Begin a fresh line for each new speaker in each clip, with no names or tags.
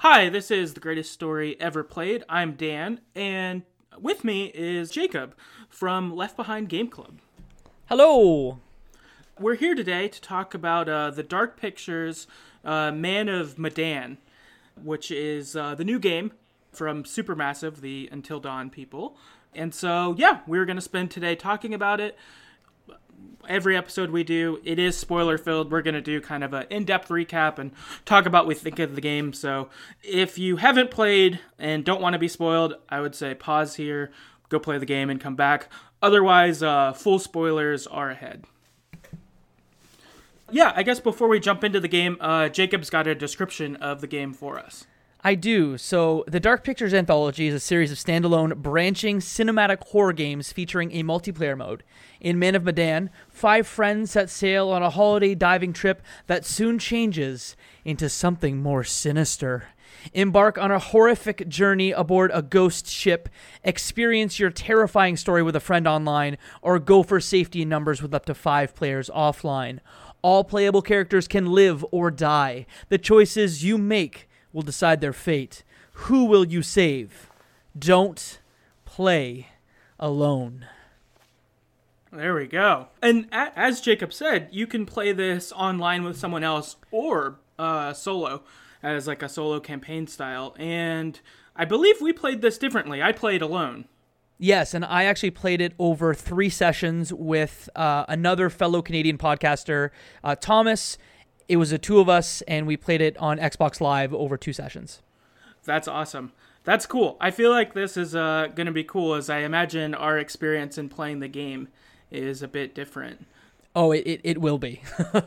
Hi, this is The Greatest Story Ever Played. I'm Dan, and with me is Jacob from Left Behind Game Club.
Hello!
We're here today to talk about the Dark Pictures Man of Medan, which is the new game from Supermassive, the Until Dawn people. And so, we're going to spend today talking about it. Every episode we do, it is spoiler-filled. We're going to do kind of an in-depth recap and talk about what we think of the game. So if you haven't played and don't want to be spoiled, I would say pause here, go play the game, and come back. Otherwise, full spoilers are ahead. Yeah, I guess before we jump into the game, Jacob's got a description of the game for us.
I do. So, the Dark Pictures Anthology is a series of standalone, branching cinematic horror games featuring a multiplayer mode. In Man of Medan, 5 friends set sail on a holiday diving trip that soon changes into something more sinister. Embark on a horrific journey aboard a ghost ship, experience your terrifying story with a friend online, or go for safety in numbers with up to 5 players offline. All playable characters can live or die. The choices you make will decide their fate. Who will you save? Don't play alone.
There we go. And as Jacob said, you can play this online with someone else or solo, as like a solo campaign style. And I believe we played this differently. I played alone.
Yes, and I actually played it over 3 sessions with another fellow Canadian podcaster, Thomas. It was the 2 of us, and we played it on Xbox Live over 2 sessions.
That's awesome. That's cool. I feel like this is going to be cool, as I imagine our experience in playing the game is a bit different.
Oh, it will be.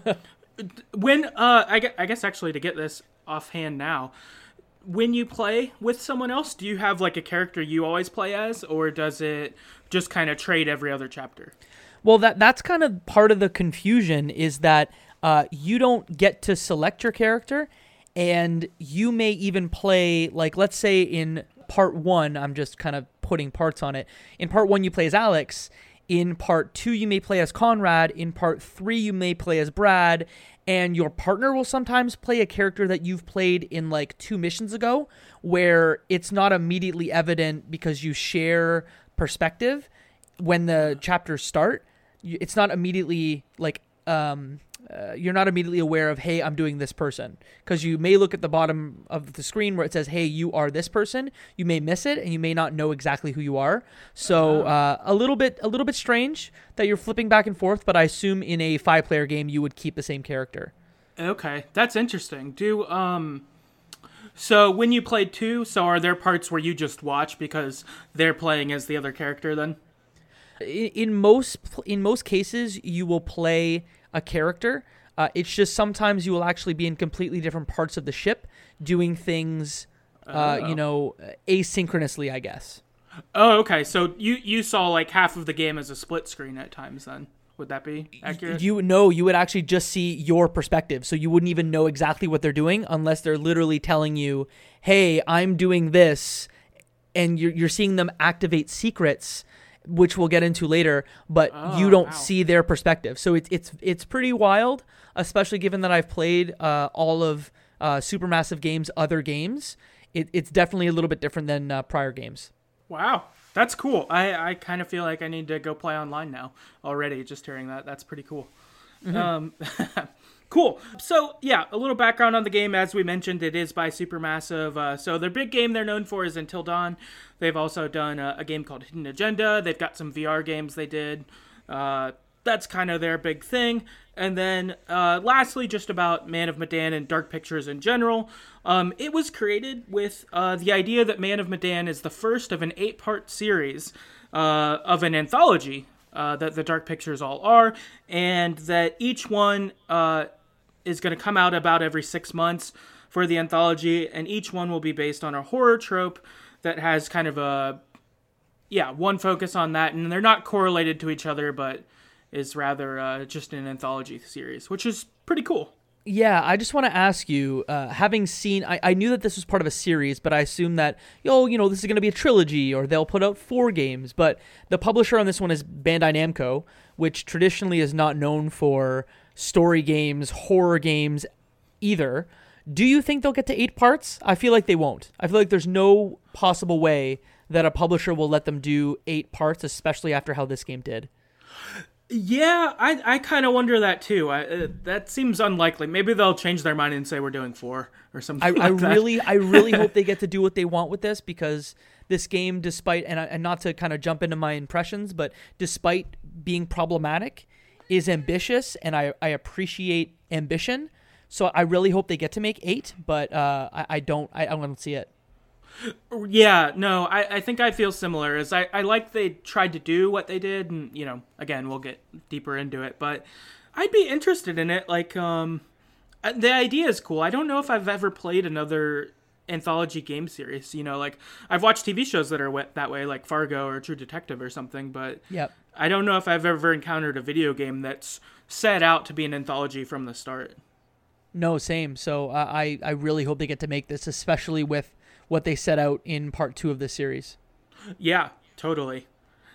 When I guess actually to get this offhand now, when you play with someone else, do you have like a character you always play as, or does it just kind of trade every other chapter?
Well, that's kind of part of the confusion, is that you don't get to select your character, and you may even play, like, let's say in part 1, I'm just kind of putting parts on it. In part 1, you play as Alex. In part 2, you may play as Conrad. In part 3, you may play as Brad. And your partner will sometimes play a character that you've played in like 2 missions ago, where it's not immediately evident because you share perspective when the chapters start. It's not immediately like, you're not immediately aware of, hey, I'm doing this person. Because you may look at the bottom of the screen where it says, hey, you are this person. You may miss it, and you may not know exactly who you are. So a little bit strange that you're flipping back and forth, but I assume in a 5-player game you would keep the same character.
Okay, that's interesting. So when you played 2, so are there parts where you just watch because they're playing as the other character then?
In most cases, you will play a character. It's just sometimes you will actually be in completely different parts of the ship doing things, asynchronously, I guess.
Oh, okay. So you saw like half of the game as a split screen at times then. Would that be accurate?
You would actually just see your perspective. So you wouldn't even know exactly what they're doing unless they're literally telling you, hey, I'm doing this. And you're seeing them activate secrets, which we'll get into later, but you don't see their perspective. So it's pretty wild, especially given that I've played all of Supermassive Games' other games. It's definitely a little bit different than prior games.
Wow, that's cool. I kind of feel like I need to go play online now already, just hearing that. That's pretty cool. Mm-hmm. Cool. So, a little background on the game. As we mentioned, it is by Supermassive. So their big game they're known for is Until Dawn. They've also done a game called Hidden Agenda. They've got some VR games they did. That's kind of their big thing. And then lastly, just about Man of Medan and Dark Pictures in general. It was created with the idea that Man of Medan is the first of an 8-part series of an anthology that the Dark Pictures all are, and that each one is going to come out about every 6 months for the anthology, and each one will be based on a horror trope that has kind of one focus on that, and they're not correlated to each other, but is rather just an anthology series, which is pretty cool.
Yeah, I just want to ask you, having seen, I knew that this was part of a series, but I assume that, this is going to be a trilogy, or they'll put out 4 games, but the publisher on this one is Bandai Namco, which traditionally is not known for story games, horror games either. Do you think they'll get to 8 parts? I feel like they won't. I feel like there's no possible way that a publisher will let them do 8 parts, especially after how this game did.
Yeah, I kind of wonder that too. That seems unlikely. Maybe they'll change their mind and say we're doing 4 or something.
I really hope they get to do what they want with this, because this game, despite and not to kind of jump into my impressions, but despite being problematic, is ambitious, and I appreciate ambition. So I really hope they get to make 8, but I don't see it.
Yeah, no, I think I feel similar. As I like they tried to do what they did, and again, we'll get deeper into it, but I'd be interested in it. Like, the idea is cool. I don't know if I've ever played another anthology game series. Like I've watched TV shows that are that way, like Fargo or True Detective or something, but
yep.
I don't know if I've ever encountered a video game that's set out to be an anthology from the start.
No, same. So I really hope they get to make this, especially with what they set out in part 2 of this series.
Yeah, totally.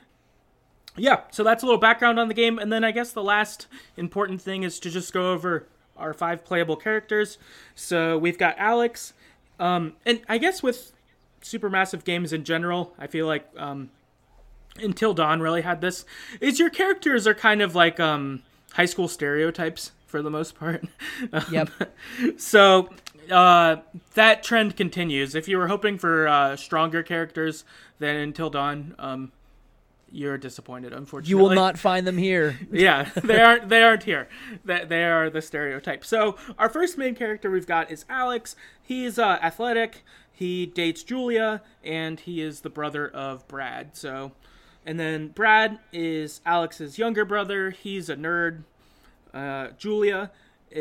Yeah, so that's a little background on the game, and then I guess the last important thing is to just go over our 5 playable characters. So we've got Alex, and I guess with Supermassive games in general, I feel like Until Dawn really had this, is your characters are kind of like high school stereotypes for the most part.
Yep.
So that trend continues. If you were hoping for stronger characters than Until Dawn, you're disappointed, unfortunately.
You will not find them here.
Yeah, they aren't here. They are the stereotype. So our first main character we've got is Alex. He's athletic. He dates Julia, and he is the brother of Brad. And then Brad is Alex's younger brother. He's a nerd. Julia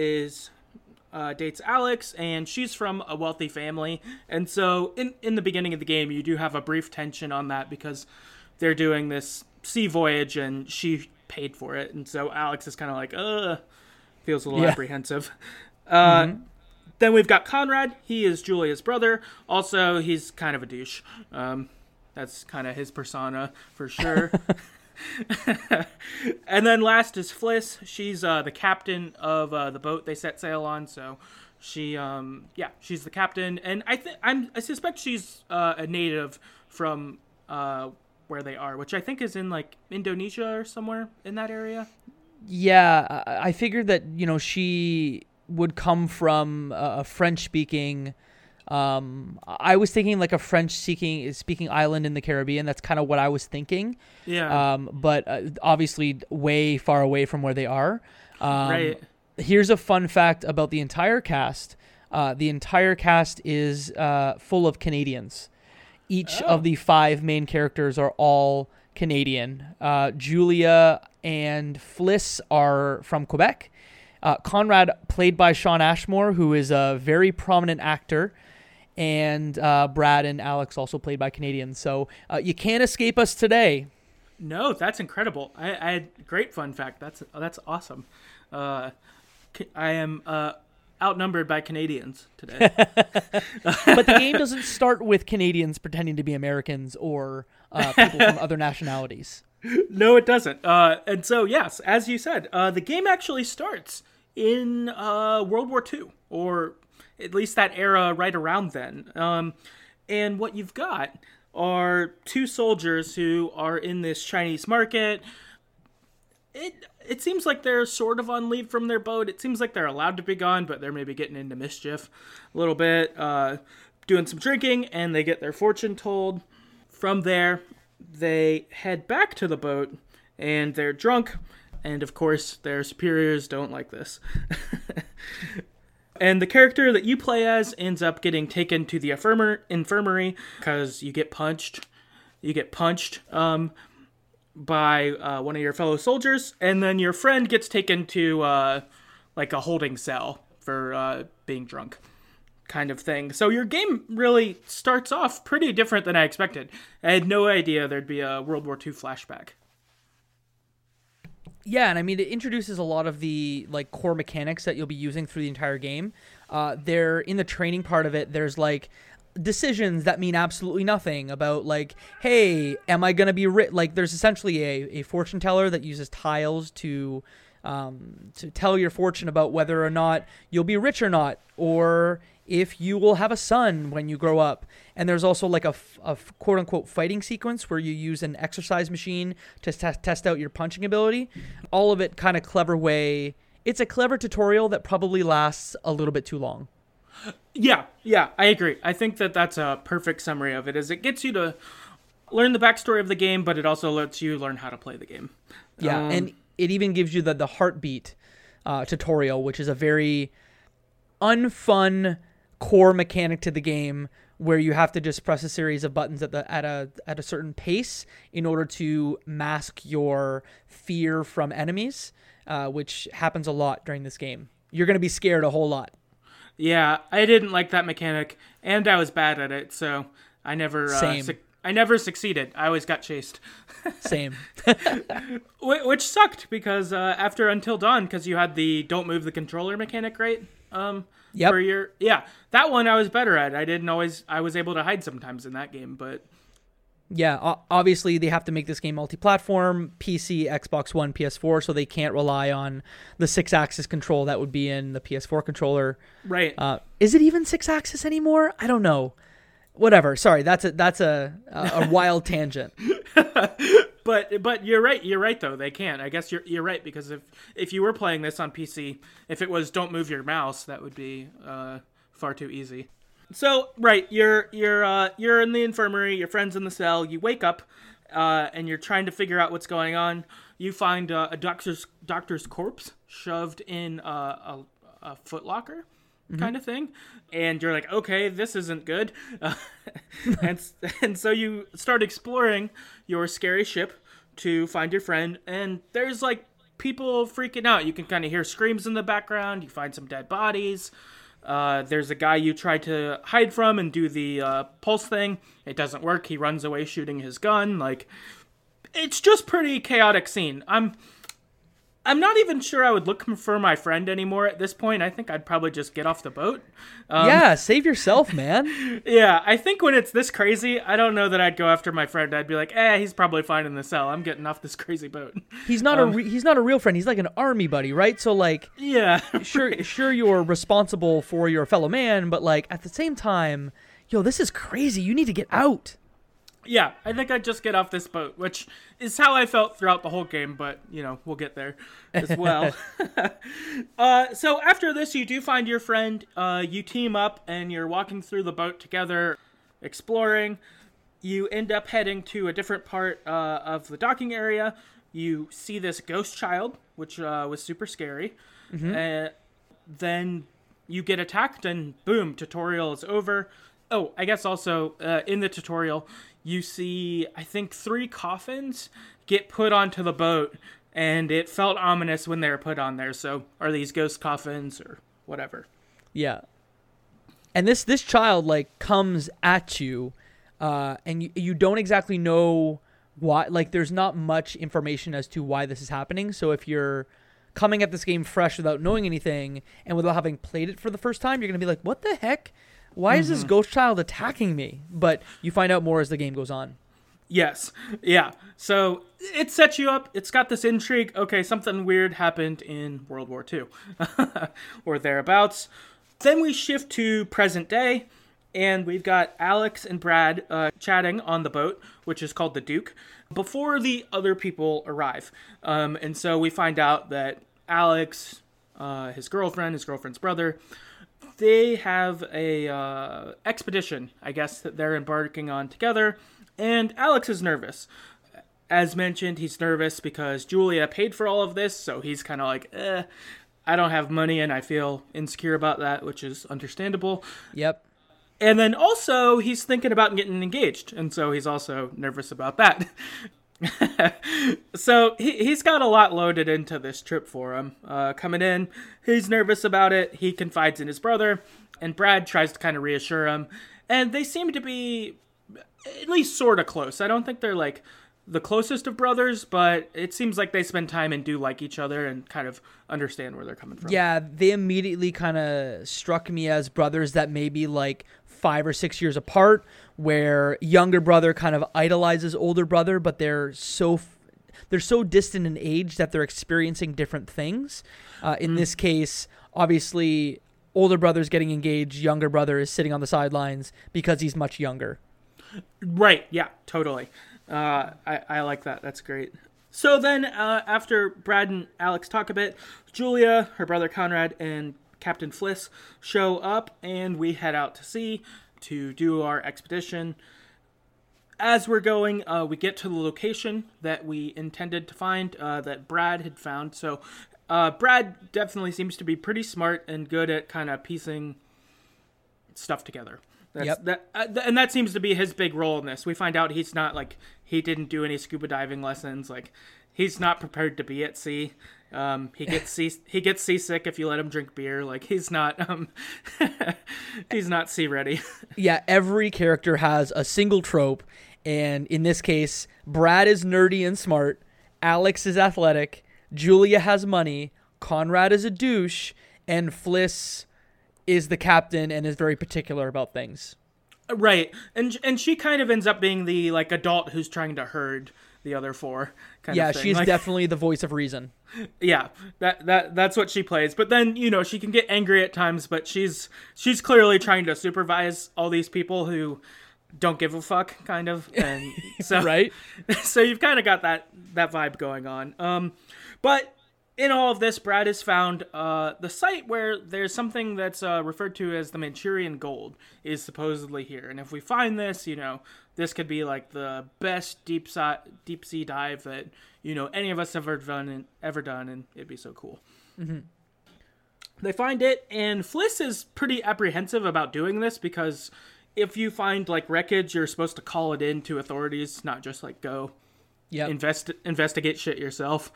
dates Alex, and she's from a wealthy family. And so in the beginning of the game, you do have a brief tension on that because they're doing this sea voyage and she paid for it. And so Alex is kind of like, feels a little apprehensive. Then we've got Conrad. He is Julia's brother. Also, he's kind of a douche. That's kind of his persona for sure. And then last is Fliss. She's the captain of the boat they set sail on. So she's the captain, and I suspect she's a native from where they are, which I think is in like Indonesia or somewhere in that area.
Yeah, I figured that she would come from a French-speaking. I was thinking like a French-speaking island in the Caribbean. That's kind of what I was thinking.
Yeah.
But obviously way far away from where they are.
Right.
Here's a fun fact about the entire cast. The entire cast is full of Canadians. Each of the 5 main characters are all Canadian. Julia and Fliss are from Quebec. Conrad, played by Shawn Ashmore, who is a very prominent actor. And Brad and Alex, also played by Canadians. So you can't escape us today.
No, that's incredible. I had a great fun fact. That's awesome. I am outnumbered by Canadians today.
But the game doesn't start with Canadians pretending to be Americans or people from other nationalities.
No, it doesn't. And so, yes, as you said, the game actually starts in World War II, or at least that era right around then. And what you've got are 2 soldiers who are in this Chinese market. It seems like they're sort of on leave from their boat. It seems like they're allowed to be gone, but they're maybe getting into mischief a little bit, doing some drinking, and they get their fortune told. From there, they head back to the boat, and they're drunk, and of course, their superiors don't like this. And the character that you play as ends up getting taken to the infirmary because you get punched. You get punched by one of your fellow soldiers, and then your friend gets taken to like a holding cell for being drunk, kind of thing. So your game really starts off pretty different than I expected. I had no idea there'd be a World War II flashback.
Yeah, and I mean, it introduces a lot of the like core mechanics that you'll be using through the entire game. There, in the training part of it, there's like decisions that mean absolutely nothing about like, hey, am I going to be like there's essentially a fortune teller that uses tiles to to tell your fortune about whether or not you'll be rich or not, or if you will have a son when you grow up. And there's also like a quote-unquote fighting sequence where you use an exercise machine to test out your punching ability. All of it kind of clever way. It's a clever tutorial that probably lasts a little bit too long.
Yeah, I agree. I think that's a perfect summary of it, is it gets you to learn the backstory of the game, but it also lets you learn how to play the game.
Yeah, and it even gives you the heartbeat tutorial, which is a very unfun core mechanic to the game, where you have to just press a series of buttons at a certain pace in order to mask your fear from enemies, which happens a lot during this game. You're going to be scared a whole lot.
Yeah, I didn't like that mechanic, and I was bad at it, so I never succeeded. I always got chased.
Same.
Which sucked, because after Until Dawn, because you had the don't move the controller mechanic, right?
Yep.
That one I was better at. I was able to hide sometimes in that game, but...
Yeah, obviously they have to make this game multi-platform, PC, Xbox One, PS4, so they can't rely on the 6-axis control that would be in the PS4 controller.
Right.
Is it even 6-axis anymore? I don't know. Whatever. Sorry, that's a wild tangent.
But you're right. You're right though. They can't. I guess you're right, because if you were playing this on PC, if it was don't move your mouse, that would be far too easy. So right, you're in the infirmary. Your friend's in the cell. You wake up, and you're trying to figure out what's going on. You find a doctor's corpse shoved in a footlocker kind of thing, and you're like, okay, this isn't good. And so you start exploring your scary ship to find your friend, and there's like people freaking out. You can kind of hear screams in the background. You find some dead bodies. There's a guy you try to hide from and do the pulse thing. It doesn't work. He runs away shooting his gun. Like, it's just pretty chaotic scene. I'm not even sure I would look for my friend anymore at this point. I think I'd probably just get off the boat.
Yeah, save yourself, man.
Yeah, I think when it's this crazy, I don't know that I'd go after my friend. I'd be like, he's probably fine in the cell. I'm getting off this crazy boat.
He's not he's not a real friend. He's like an army buddy, right? So like,
yeah,
sure you're responsible for your fellow man, but like at the same time, this is crazy. You need to get out.
Yeah, I think I'd just get off this boat, which is how I felt throughout the whole game, but, we'll get there as well. So after this, you do find your friend, you team up, and you're walking through the boat together, exploring. You end up heading to a different part of the docking area. You see this ghost child, which was super scary. Mm-hmm. Then you get attacked, and boom, tutorial is over. Oh, I guess also in the tutorial, you see, I think, 3 coffins get put onto the boat, and it felt ominous when they were put on there. So are these ghost coffins or whatever?
Yeah. And this child, like, comes at you, and you don't exactly know why. Like, there's not much information as to why this is happening. So if you're coming at this game fresh without knowing anything and without having played it for the first time, you're going to be like, what the heck? Why is this ghost child attacking me? But you find out more as the game goes on.
Yes. Yeah. So it sets you up. It's got this intrigue. Okay, something weird happened in World War II or thereabouts. Then we shift to present day, and we've got Alex and Brad chatting on the boat, which is called the Duke, before the other people arrive. And so we find out that Alex, his girlfriend's brother, they have a expedition, I guess, that they're embarking on together, and Alex is nervous. As mentioned, he's nervous because Julia paid for all of this, so he's kind of like, I don't have money, and I feel insecure about that, which is understandable.
Yep.
And then also, he's thinking about getting engaged, and so he's also nervous about that. So he's got a lot loaded into this trip for him. Coming in, he's nervous about it. He confides in his brother, and Brad tries to kind of reassure him. And they seem to be at least sort of close. I don't think they're like the closest of brothers, but it seems like they spend time and do like each other and kind of understand where they're coming from.
Yeah, they immediately kind of struck me as brothers that may be like 5 or 6 years apart, where younger brother kind of idolizes older brother, but they're so they're so distant in age that they're experiencing different things. In this case, obviously, older brother's getting engaged, younger brother is sitting on the sidelines because he's much younger.
Right, yeah, totally. I like that. That's great. So then, after Brad and Alex talk a bit, Julia, her brother Conrad, and Captain Fliss show up, and we head out to sea to do our expedition. As we're going, we get to the location that we intended to find, that Brad had found. So Brad definitely seems to be pretty smart and good at kind of piecing stuff together. And that seems to be his big role in this. We find out he's not he didn't do any scuba diving lessons. He's not prepared to be at sea. He gets seasick if you let him drink beer. He's not he's not sea ready.
Yeah, every character has a single trope, and in this case, Brad is nerdy and smart, Alex is athletic, Julia has money, Conrad is a douche, and Fliss is the captain and is very particular about things.
Right. And she kind of ends up being the adult who's trying to herd the other four kind of thing.
She's definitely the voice of reason.
Yeah. That's what she plays. But then, she can get angry at times, but she's clearly trying to supervise all these people who don't give a fuck, kind of. And so
right.
So you've kind of got that vibe going on. But in all of this, Brad has found the site where there's something that's referred to as the Manchurian Gold is supposedly here. And if we find this, this could be the best deep sea dive that, any of us have ever done, and it'd be so cool. Mm-hmm. They find it, and Fliss is pretty apprehensive about doing this because if you find wreckage, you're supposed to call it in to authorities, not just go. Yeah, investigate shit yourself.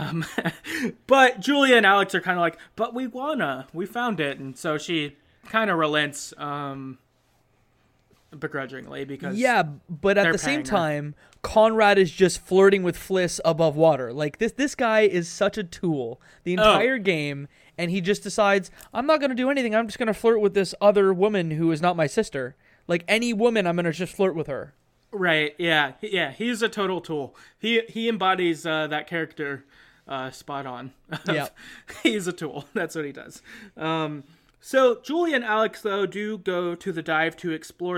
But Julia and Alex are kind of but we found it, and so she kind of relents begrudgingly because
but at the same time, Conrad is just flirting with Fliss above water. This guy is such a tool the entire game, and he just decides, I'm not going to do anything. I'm just going to flirt with this other woman who is not my sister. Any woman, I'm going to just flirt with her.
Right, yeah, he's a total tool. He embodies that character spot on.
Yeah.
He's a tool. That's what he does. So Julia and Alex, though, do go to the dive to explore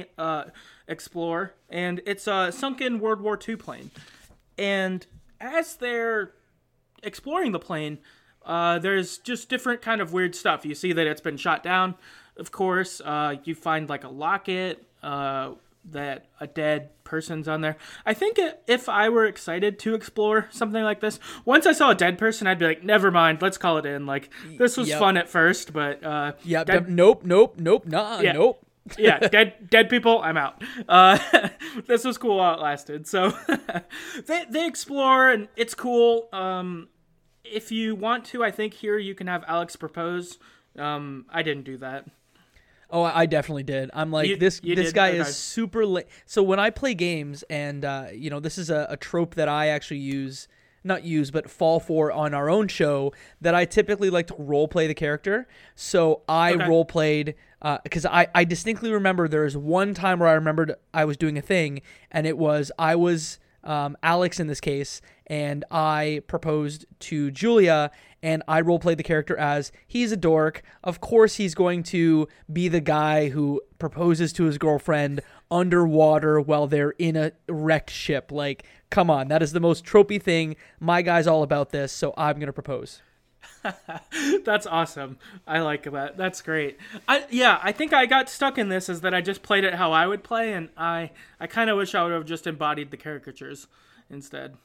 and it's a sunken World War II plane. And as they're exploring the plane, there's just different kind of weird stuff. You see that it's been shot down, of course. You find a locket, that a dead person's on there. I think if I were excited to explore something like this, once I saw a dead person, I'd be never mind, let's call it in. This was fun at first, but
nope, nah,
yeah.
Nope.
Yeah, dead people, I'm out. This was cool while it lasted. So they explore, and it's cool. If you want to, I think here you can have Alex propose. I didn't do that.
Oh, I definitely did. I'm this guy is super late. So when I play games, and this is a trope that I actually but fall for on our own show, that I typically like to role play the character. So I role played because I distinctly remember there was one time where I remembered I was doing a thing, and I was Alex in this case, and I proposed to Julia, and I roleplayed the character as he's a dork. Of course, he's going to be the guy who proposes to his girlfriend underwater while they're in a wrecked ship. Come on, that is the most tropey thing. My guy's all about this, so I'm going to propose.
That's awesome. I like that. That's great. I think I got stuck in this is that I just played it how I would play, and I kind of wish I would have just embodied the caricatures instead.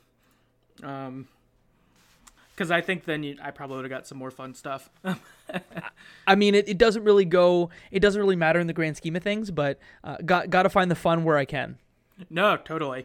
Because I think then I probably would have got some more fun stuff.
I mean, it doesn't really matter in the grand scheme of things, but got to find the fun where I can.
No, totally.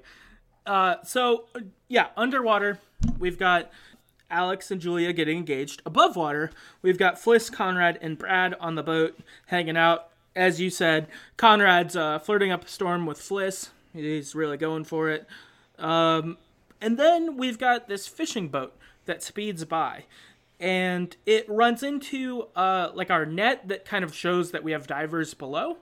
Underwater, we've got Alex and Julia getting engaged. Above water, we've got Fliss, Conrad, and Brad on the boat hanging out. As you said, Conrad's flirting up a storm with Fliss. He's really going for it. And then we've got this fishing boat that speeds by. And it runs into our net that kind of shows that we have divers below.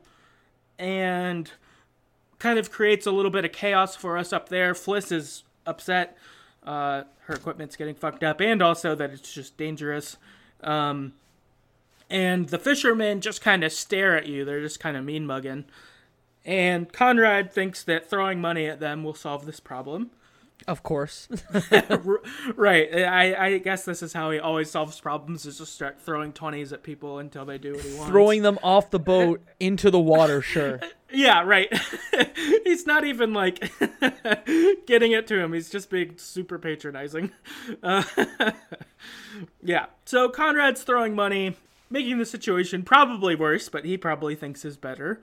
And kind of creates a little bit of chaos for us up there. Fliss is upset. her equipment's getting fucked up, and also that it's just dangerous. And the fishermen just kind of stare at you. They're just kind of mean mugging. And Conrad thinks that throwing money at them will solve this problem.
Of course.
Right. I guess this is how he always solves problems, is just start throwing 20s at people until they do what he wants.
Throwing them off the boat into the water, sure.
Yeah, right. He's not even, like, getting it to him. He's just being super patronizing. Yeah. So Conrad's throwing money, making the situation probably worse, but he probably thinks is better.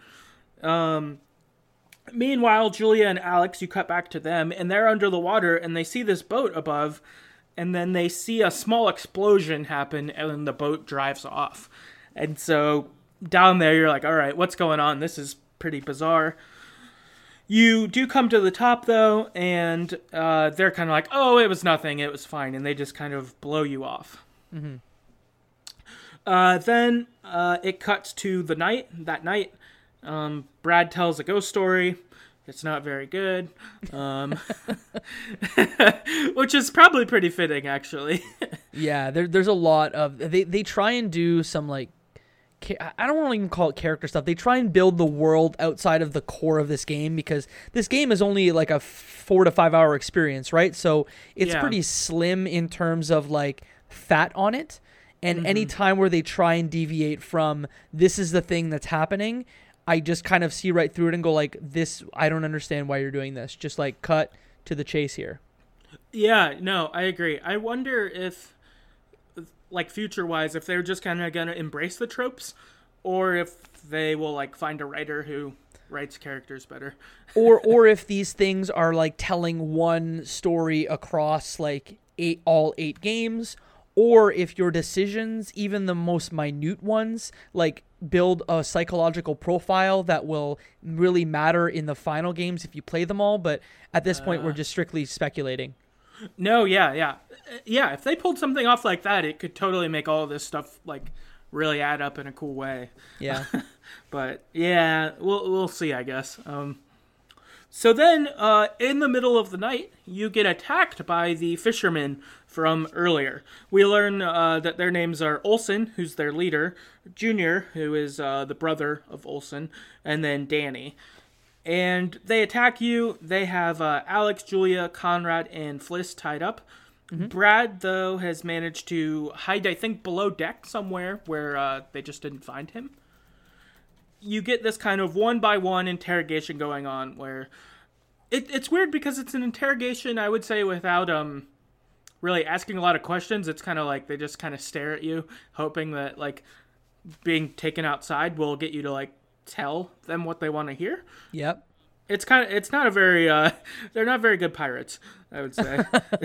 Meanwhile, Julia and Alex, you cut back to them, and they're under the water, and they see this boat above, and then they see a small explosion happen, and then the boat drives off. And so down there, you're like, all right, what's going on? This is pretty bizarre. You do come to the top, though, and they're kind of like, oh, it was nothing, it was fine, and they just kind of blow you off. Mm-hmm. Then it cuts to that night. Brad tells a ghost story. It's not very good. Which is probably pretty fitting, actually.
Yeah, there's a lot of... They try and do some, like... I don't want to even call it character stuff. They try and build the world outside of the core of this game, because this game is only like a 4 to 5 hour experience, right? So it's pretty slim in terms of, like, fat on it. And any time where they try and deviate from this is the thing that's happening, I just kind of see right through it and go like, this, I don't understand why you're doing this. Just like cut to the chase here.
Yeah, no, I agree. I wonder if, like, future-wise, if they're just kind of going to embrace the tropes, or if they will, like, find a writer who writes characters better.
or if these things are, like, telling one story across, like, all 8 games, or if your decisions, even the most minute ones, like, build a psychological profile that will really matter in the final games if you play them all. But at this point, we're just strictly speculating.
No, yeah. If they pulled something off like that, it could totally make all of this stuff, like, really add up in a cool way.
Yeah.
But yeah, we'll see, I guess. So then, in the middle of the night, you get attacked by the fishermen from earlier. We learn that their names are Olson, who's their leader, Junior, who is the brother of Olson, and then Danny. And they attack you. They have Alex, Julia, Conrad, and Fliss tied up. Mm-hmm. Brad, though, has managed to hide, I think, below deck somewhere where they just didn't find him. You get this kind of one-by-one interrogation going on where it's weird because it's an interrogation, I would say, without really asking a lot of questions. It's kind of like they just kind of stare at you, hoping that, like, being taken outside will get you to, like, tell them what they want to hear.
Yep.
It's not a very they're not very good pirates, I would say.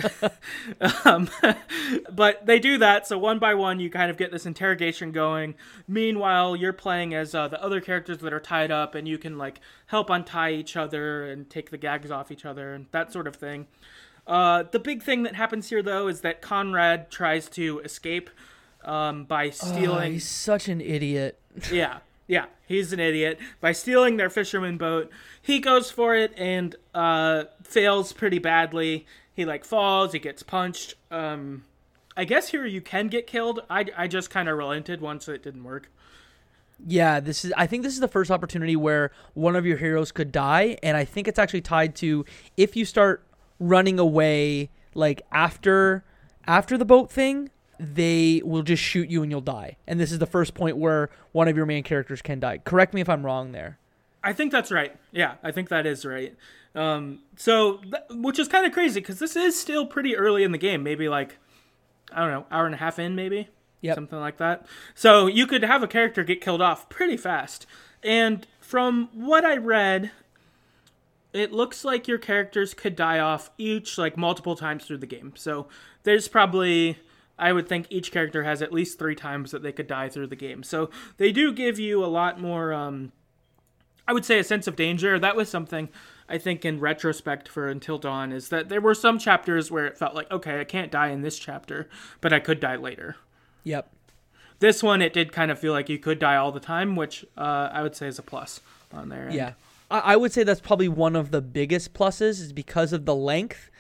But they do that, so one by one you kind of get this interrogation going. Meanwhile, you're playing as the other characters that are tied up, and you can, like, help untie each other and take the gags off each other and that sort of thing. The big thing that happens here, though, is that Conrad tries to escape by stealing...
he's such an idiot.
Yeah, he's an idiot. By stealing their fisherman boat, he goes for it and fails pretty badly. He, like, falls, he gets punched. I guess here you can get killed. I just kind of relented once it didn't work.
Yeah, I think this is the first opportunity where one of your heroes could die, and I think it's actually tied to if you start running away, like, after the boat thing, they will just shoot you and you'll die. And this is the first point where one of your main characters can die. Correct me if I'm wrong there.
I think that's right. Yeah, I think that is right. Which is kind of crazy because this is still pretty early in the game. Maybe, like, I don't know, hour and a half in, maybe?
Yep.
Something like that. So you could have a character get killed off pretty fast. And from what I read, it looks like your characters could die off each, like, multiple times through the game. So there's probably... I would think each character has at least 3 times that they could die through the game. So they do give you a lot more, I would say, a sense of danger. That was something, I think, in retrospect for Until Dawn, is that there were some chapters where it felt like, okay, I can't die in this chapter, but I could die later.
Yep.
This one, it did kind of feel like you could die all the time, which I would say is a plus on there.
Yeah. I would say that's probably one of the biggest pluses is because of the length.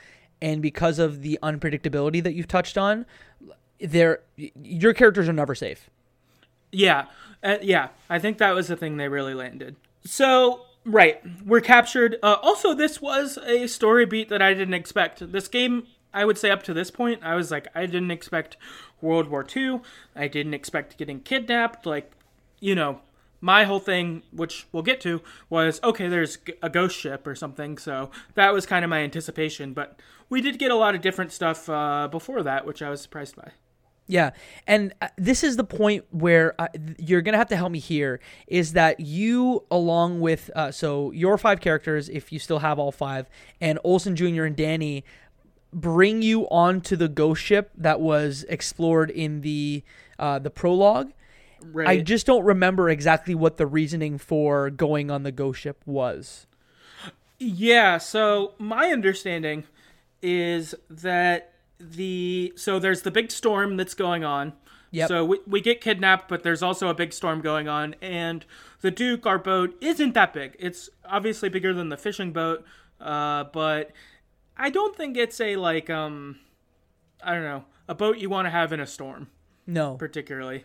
and because of the unpredictability that you've touched on, your characters are never safe.
Yeah. Yeah. I think that was the thing they really landed. So, right. We're captured. Also, this was a story beat that I didn't expect. This game, I would say up to this point, I was like, I didn't expect World War II. I didn't expect getting kidnapped. Like, my whole thing, which we'll get to, was, okay, there's a ghost ship or something. So that was kind of my anticipation. But we did get a lot of different stuff before that, which I was surprised by.
Yeah, and this is the point where you're going to have to help me here, is that you, along with, so your 5 characters, if you still have all 5, and Olsen Jr. and Danny, bring you onto the ghost ship that was explored in the prologue. Right. I just don't remember exactly what the reasoning for going on the ghost ship was.
Yeah, so my understanding is that so there's the big storm that's going on.
Yep.
So we get kidnapped, but there's also a big storm going on, and the Duke, our boat, isn't that big. It's obviously bigger than the fishing boat, but I don't think it's a I don't know, a boat you want to have in a storm.
No.
Particularly.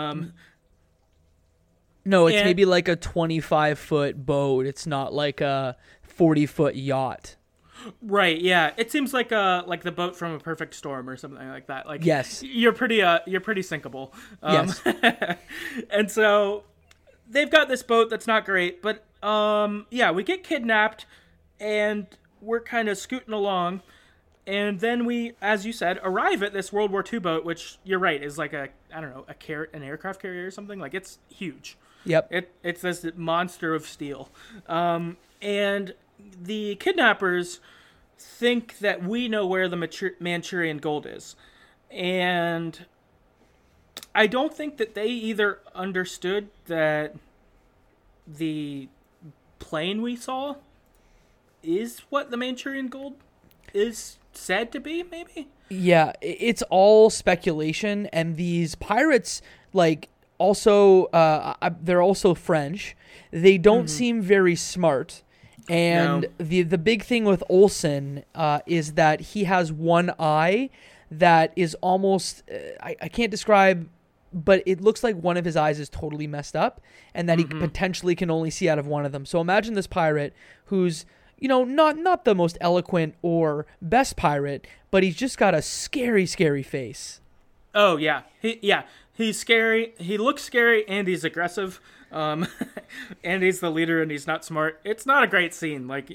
No, it's maybe like a 25-foot boat. It's not like a 40-foot yacht.
Right, yeah. It seems like the boat from A Perfect Storm or something like that. Like,
yes,
you're pretty sinkable.
Yes.
And so they've got this boat that's not great, but yeah, we get kidnapped and we're kind of scooting along, and then we, as you said, arrive at this World War II boat, which you're right is like an aircraft carrier or something. Like, it's huge.
Yep.
It's this monster of steel, and the kidnappers think that we know where the Manchurian gold is. And I don't think that they either understood that the plane we saw is what the Manchurian gold is said to be, maybe?
Yeah, it's all speculation. And these pirates, also, they're also French. They don't seem very smart. And the big thing with Olsen is that he has one eye that is almost, I can't describe, but it looks like one of his eyes is totally messed up, and that he potentially can only see out of one of them. So imagine this pirate who's, not the most eloquent or best pirate, but he's just got a scary, scary face.
Oh, yeah. He's scary. He looks scary, and he's aggressive. And he's the leader, and he's not smart. It's not a great scene. Like,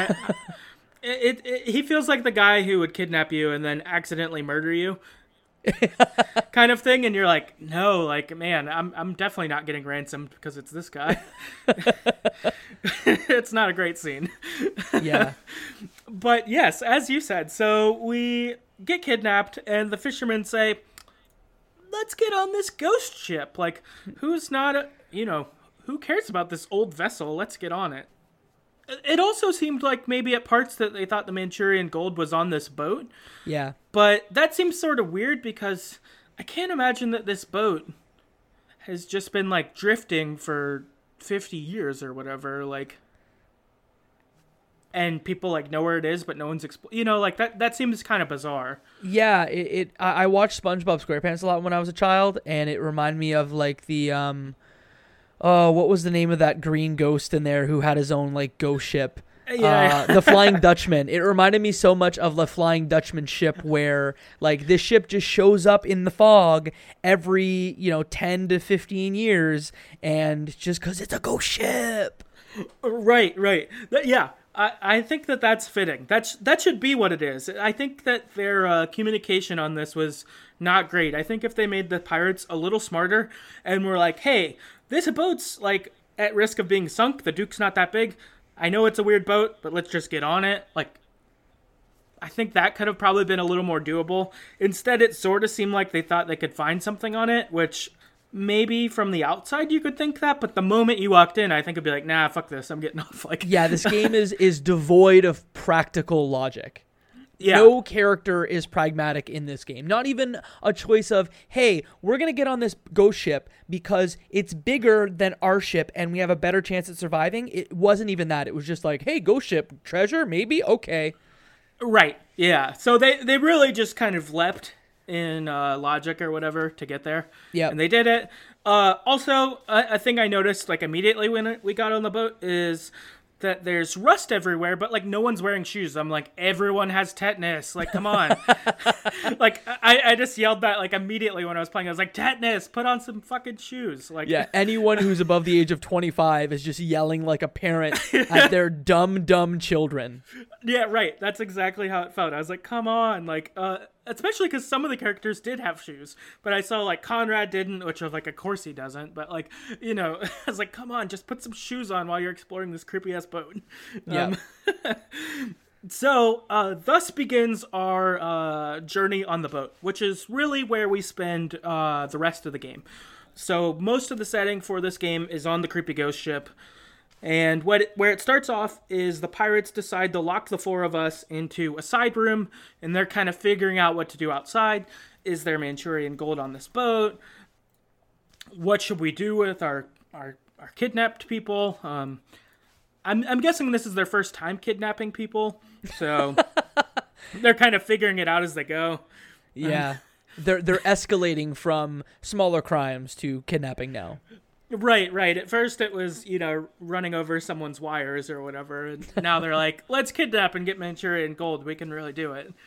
he feels like the guy who would kidnap you and then accidentally murder you, kind of thing. And you're like, no, like, man, I'm definitely not getting ransomed because it's this guy. It's not a great scene.
Yeah.
But yes, as you said, so we get kidnapped, and the fishermen say, let's get on this ghost ship. Like, who's not who cares about this old vessel? Let's get on it. It also seemed like maybe at parts that they thought the Manchurian gold was on this boat.
Yeah. But
that seems sort of weird because I can't imagine that this boat has just been drifting for 50 years or whatever, and people know where it is, but no one's that seems kind of bizarre.
Yeah, I watched SpongeBob SquarePants a lot when I was a child, and it reminded me of the what was the name of that green ghost in there who had his own ghost ship? Yeah. The Flying Dutchman. It reminded me so much of the Flying Dutchman ship, where this ship just shows up in the fog every 10 to 15 years, and just because it's a ghost ship.
Right. Yeah. I think that's fitting. That should be what it is. I think that their communication on this was not great. I think if they made the pirates a little smarter and were like, hey, this boat's at risk of being sunk. The Duke's not that big. I know it's a weird boat, but let's just get on it. I think that could have probably been a little more doable. Instead, it sort of seemed like they thought they could find something on it, which maybe from the outside you could think that, but the moment you walked in, I think it'd be like, nah, fuck this, I'm getting off.
Yeah, this game is devoid of practical logic.
Yeah.
No character is pragmatic in this game. Not even a choice of, hey, we're going to get on this ghost ship because it's bigger than our ship and we have a better chance at surviving. It wasn't even that. It was just hey, ghost ship, treasure, maybe? Okay.
Right. Yeah. So they really just kind of leapt in logic or whatever to get there.
Yeah.
And they did it. Also, a thing I noticed like immediately when we got on the boat is that there's rust everywhere, but like no one's wearing shoes. I'm like, everyone has tetanus. Like, come on. Like I just yelled that like immediately when I was playing. I was like, tetanus, put on some fucking shoes. Like,
yeah, anyone who's above the age of 25 is just yelling like a parent at their dumb children.
Yeah, right. That's exactly how it felt. I was like, come on. Like, especially because some of the characters did have shoes, but I saw like Conrad didn't, which was like, of course he doesn't. But like, you know, I was like, come on, just put some shoes on while you're exploring this creepy ass boat.
Yeah.
So, thus begins our journey on the boat, which is really where we spend the rest of the game. So most of the setting for this game is on the creepy ghost ship. And where it starts off is the pirates decide to lock the four of us into a side room, and they're kind of figuring out what to do outside. Is there Manchurian gold on this boat? What should we do with our kidnapped people? I'm guessing this is their first time kidnapping people, so they're kind of figuring it out as they go.
Yeah, they're escalating from smaller crimes to kidnapping now.
Right. At first it was, you know, running over someone's wires or whatever. And now they're like, let's kidnap and get Manchurian gold. We can really do it.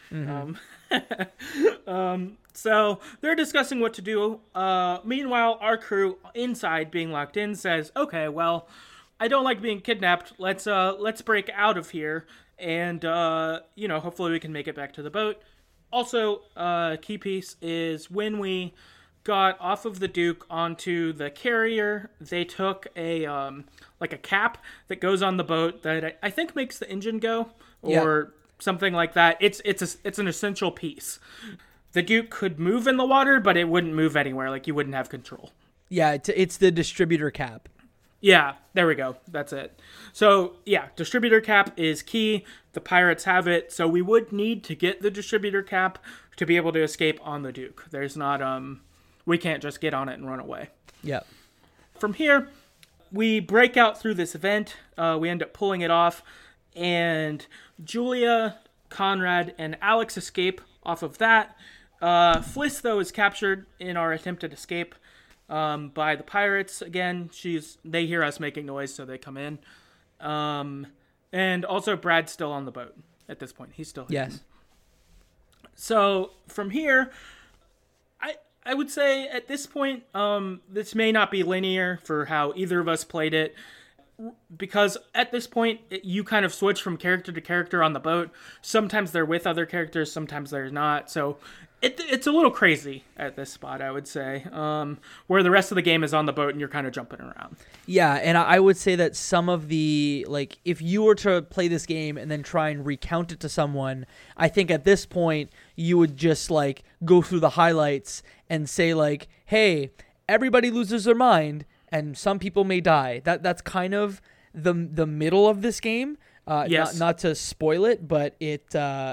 Mm-hmm. So they're discussing what to do. Meanwhile, our crew inside being locked in says, okay, well, I don't like being kidnapped. Let's break out of here. And, you know, hopefully we can make it back to the boat. Also, key piece is when we got off of the Duke onto the carrier, they took a like a cap that goes on the boat that I think makes the engine go or something like that. It's an essential piece. The Duke could move in the water, but it wouldn't move anywhere. Like you wouldn't have control.
Yeah, it's the distributor cap.
Yeah, there we go. That's it. So yeah, distributor cap is key. The pirates have it, so we would need to get the distributor cap to be able to escape on the Duke. There's not we can't just get on it and run away.
Yeah.
From here, we break out through this event. We end up pulling it off. And Julia, Conrad, and Alex escape off of that. Fliss, though, is captured in our attempted escape by the pirates. Again, they hear us making noise, so they come in. And also, Brad's still on the boat at this point. He's still hidden.
Yes.
So, from here, I would say at this point, this may not be linear for how either of us played it, because at this point, you kind of switch from character to character on the boat. Sometimes they're with other characters, sometimes they're not. So it's a little crazy at this spot, I would say, where the rest of the game is on the boat and you're kind of jumping around.
Yeah, and I would say that some of the, like, if you were to play this game and then try and recount it to someone, I think at this point you would just, like, go through the highlights and say, like, hey, everybody loses their mind and some people may die. That's kind of the middle of this game.
Yes.
Not to spoil it, but a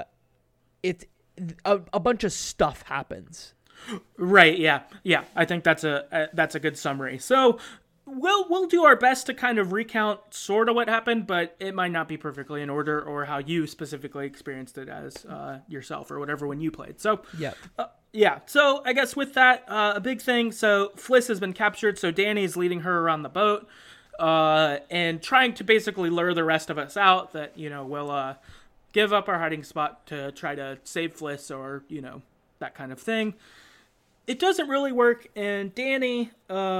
bunch of stuff happens.
Right. Yeah. I think that's a good summary. So we'll do our best to kind of recount sort of what happened, but it might not be perfectly in order or how you specifically experienced it as yourself or whatever when you played. So yeah. So I guess with that, a big thing. So Fliss has been captured. So Danny's leading her around the boat and trying to basically lure the rest of us out that, you know, we'll give up our hiding spot to try to save Fliss or, you know, that kind of thing. It doesn't really work. And Danny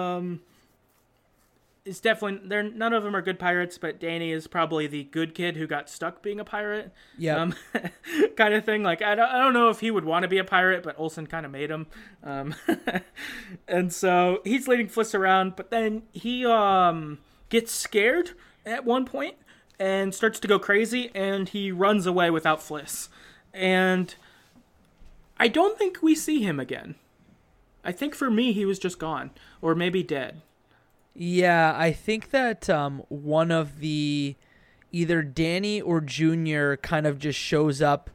is definitely, none of them are good pirates, but Danny is probably the good kid who got stuck being a pirate.
Yeah.
Kind of thing. Like, I don't know if he would want to be a pirate, but Olsen kind of made him. And so he's leading Fliss around, but then he gets scared at one point and starts to go crazy, and he runs away without Fliss. And I don't think we see him again. I think for me, he was just gone, or maybe dead.
Yeah, I think that one of the, either Danny or Junior kind of just shows up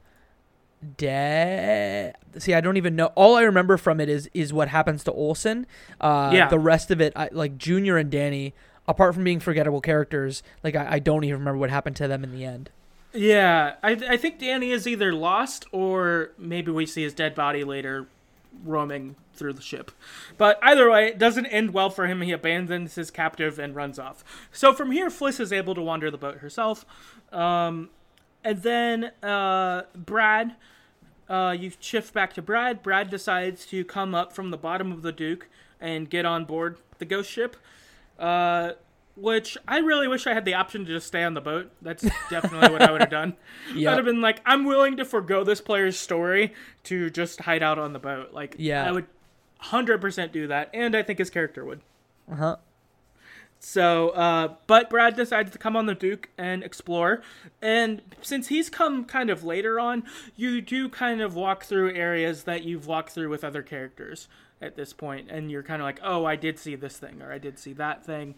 dead. See, I don't even know. All I remember from it is what happens to Olsen. The rest of it, like Junior and Danny, apart from being forgettable characters, like I don't even remember what happened to them in the end.
Yeah, I think Danny is either lost or maybe we see his dead body later roaming through the ship. But either way, it doesn't end well for him. He abandons his captive and runs off. So from here, Fliss is able to wander the boat herself. And then Brad, you shift back to Brad. Brad decides to come up from the bottom of the Duke and get on board the ghost ship. Which I really wish I had the option to just stay on the boat. That's definitely what I would have done. I'd have been like, I'm willing to forego this player's story to just hide out on the boat. Like, I would 100% do that, and I think his character would.
Uh-huh.
So, but Brad decides to come on the Duke and explore, and since he's come kind of later on, you do kind of walk through areas that you've walked through with other characters at this point, and you're kind of like, oh, I did see this thing, or I did see that thing.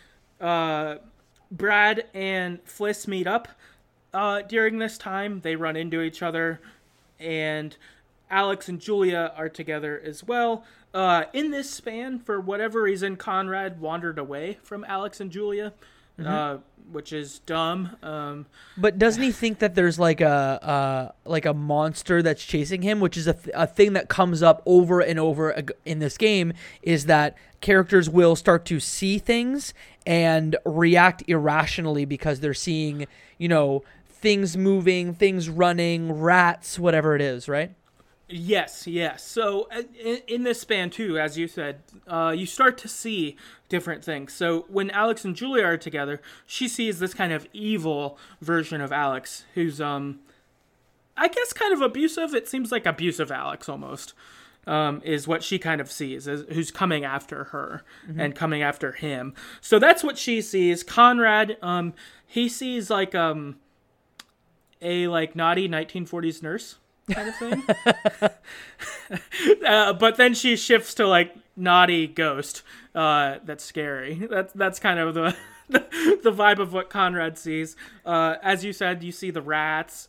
Brad and Fliss meet up during this time. They run into each other, and Alex and Julia are together as well. In this span, for whatever reason, Conrad wandered away from Alex and Julia, which is dumb.
But doesn't he think that there's like a monster that's chasing him, which is a thing that comes up over and over in this game, is that characters will start to see things and react irrationally because they're seeing, things moving, things running, rats, whatever it is, right?
Yes. So in this span too, as you said, you start to see different things. So when Alex and Julia are together, she sees this kind of evil version of Alex who's, I guess kind of abusive. It seems like abusive Alex almost, is what she kind of sees, is who's coming after her and coming after him. So that's what she sees. Conrad, he sees like, a naughty 1940s nurse kind of thing. But then she shifts to like naughty ghost. That's scary. That's kind of the vibe of what Conrad sees. As you said, you see the rats.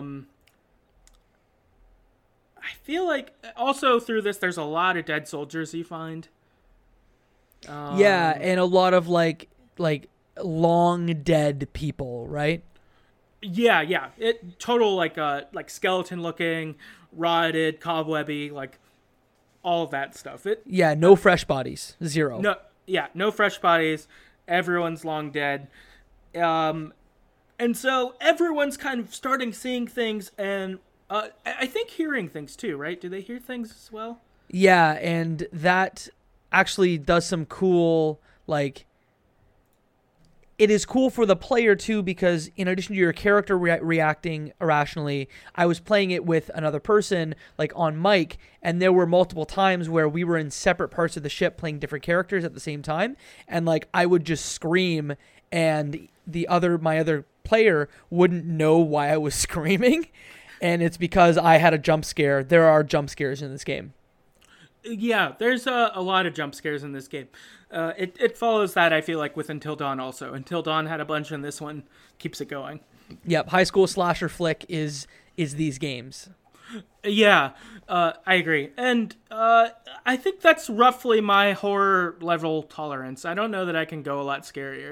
I feel like also through this, there's a lot of dead soldiers you find.
And a lot of like long dead people, right?
Yeah. It total like skeleton looking, rotted, cobwebby, like all of that stuff.
No fresh bodies, zero.
No fresh bodies. Everyone's long dead. And so everyone's kind of starting seeing things and I think hearing things too, right? Do they hear things as well?
Yeah, and that actually does some cool, like, it is cool for the player too, because in addition to your character reacting irrationally, I was playing it with another person, like on mic, and there were multiple times where we were in separate parts of the ship playing different characters at the same time, and like I would just scream, and my other player wouldn't know why I was screaming, and it's because I had a jump scare. There are jump scares in this game.
Yeah, there's a lot of jump scares in this game. It follows that, I feel like, with Until Dawn also. Until Dawn had a bunch, and this one keeps it going.
Yep, high school slasher flick is these games.
Yeah, I agree. And I think that's roughly my horror level tolerance. I don't know that I can go a lot scarier.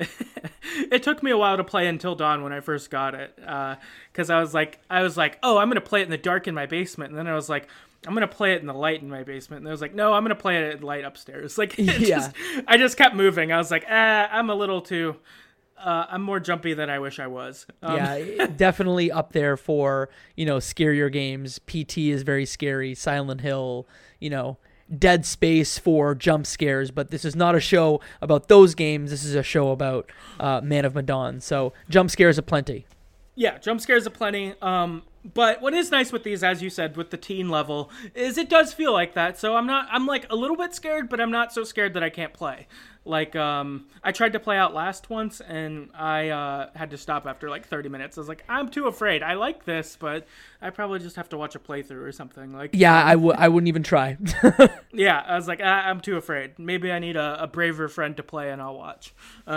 It took me a while to play Until Dawn when I first got it. Because I was like, oh, I'm going to play it in the dark in my basement. And then I was like, I'm going to play it in the light in my basement. And I was like, no, I'm going to play it in the light upstairs. Like, I just kept moving. I was like, I'm a little too... I'm more jumpy than I wish I was.
Definitely up there for, scarier games. PT is very scary. Silent Hill, Dead Space for jump scares. But this is not a show about those games. This is a show about Man of Medan. So jump scares aplenty.
Yeah, jump scares aplenty. But what is nice with these, as you said, with the teen level, is it does feel like that. So I'm like a little bit scared, but I'm not so scared that I can't play. Like, I tried to play Outlast once, and I had to stop after like 30 minutes. I was like, I'm too afraid. I like this, but I probably just have to watch a playthrough or something. Like,
yeah, I wouldn't even try.
Yeah, I was like, I'm too afraid. Maybe I need a braver friend to play, and I'll watch.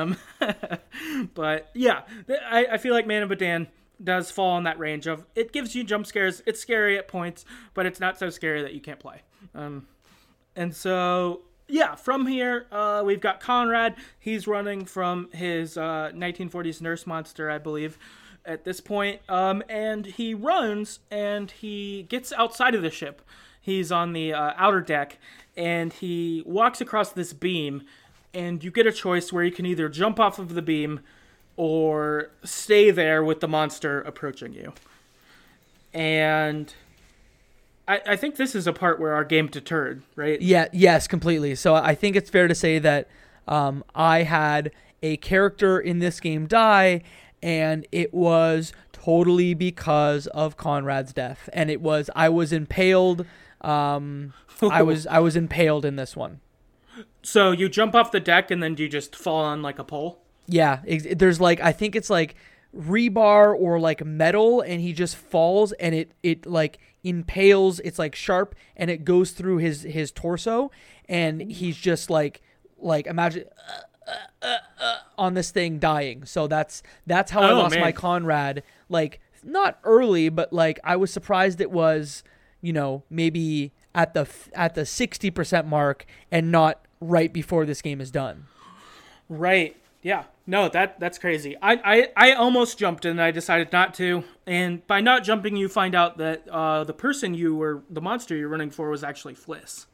But yeah, I feel like Man of Medan does fall in that range of, it gives you jump scares. It's scary at points, but it's not so scary that you can't play. And so... yeah, from here, we've got Conrad. He's running from his 1940s nurse monster, I believe. at this point, and he runs and he gets outside of the ship. He's on the outer deck, and he walks across this beam, and you get a choice where you can either jump off of the beam or stay there with the monster approaching you. And I think this is a part where our game deterred, right?
Yeah, yes, completely. So I think it's fair to say that I had a character in this game die, and it was totally because of Conrad's death. And I was impaled. I was impaled in this one.
So you jump off the deck and then do you just fall on like a pole?
Yeah, there's like, I think it's like rebar or like metal, and he just falls, and it like impales. It's like sharp, and it goes through his torso, and he's just like imagine on this thing dying. So that's how I lost my Conrad. Like, not early, but like I was surprised it was, maybe at the 60% mark and not right before this game is done.
Right. Yeah. No, that's crazy. I almost jumped and I decided not to. And by not jumping, you find out that the monster you're running for was actually Fliss.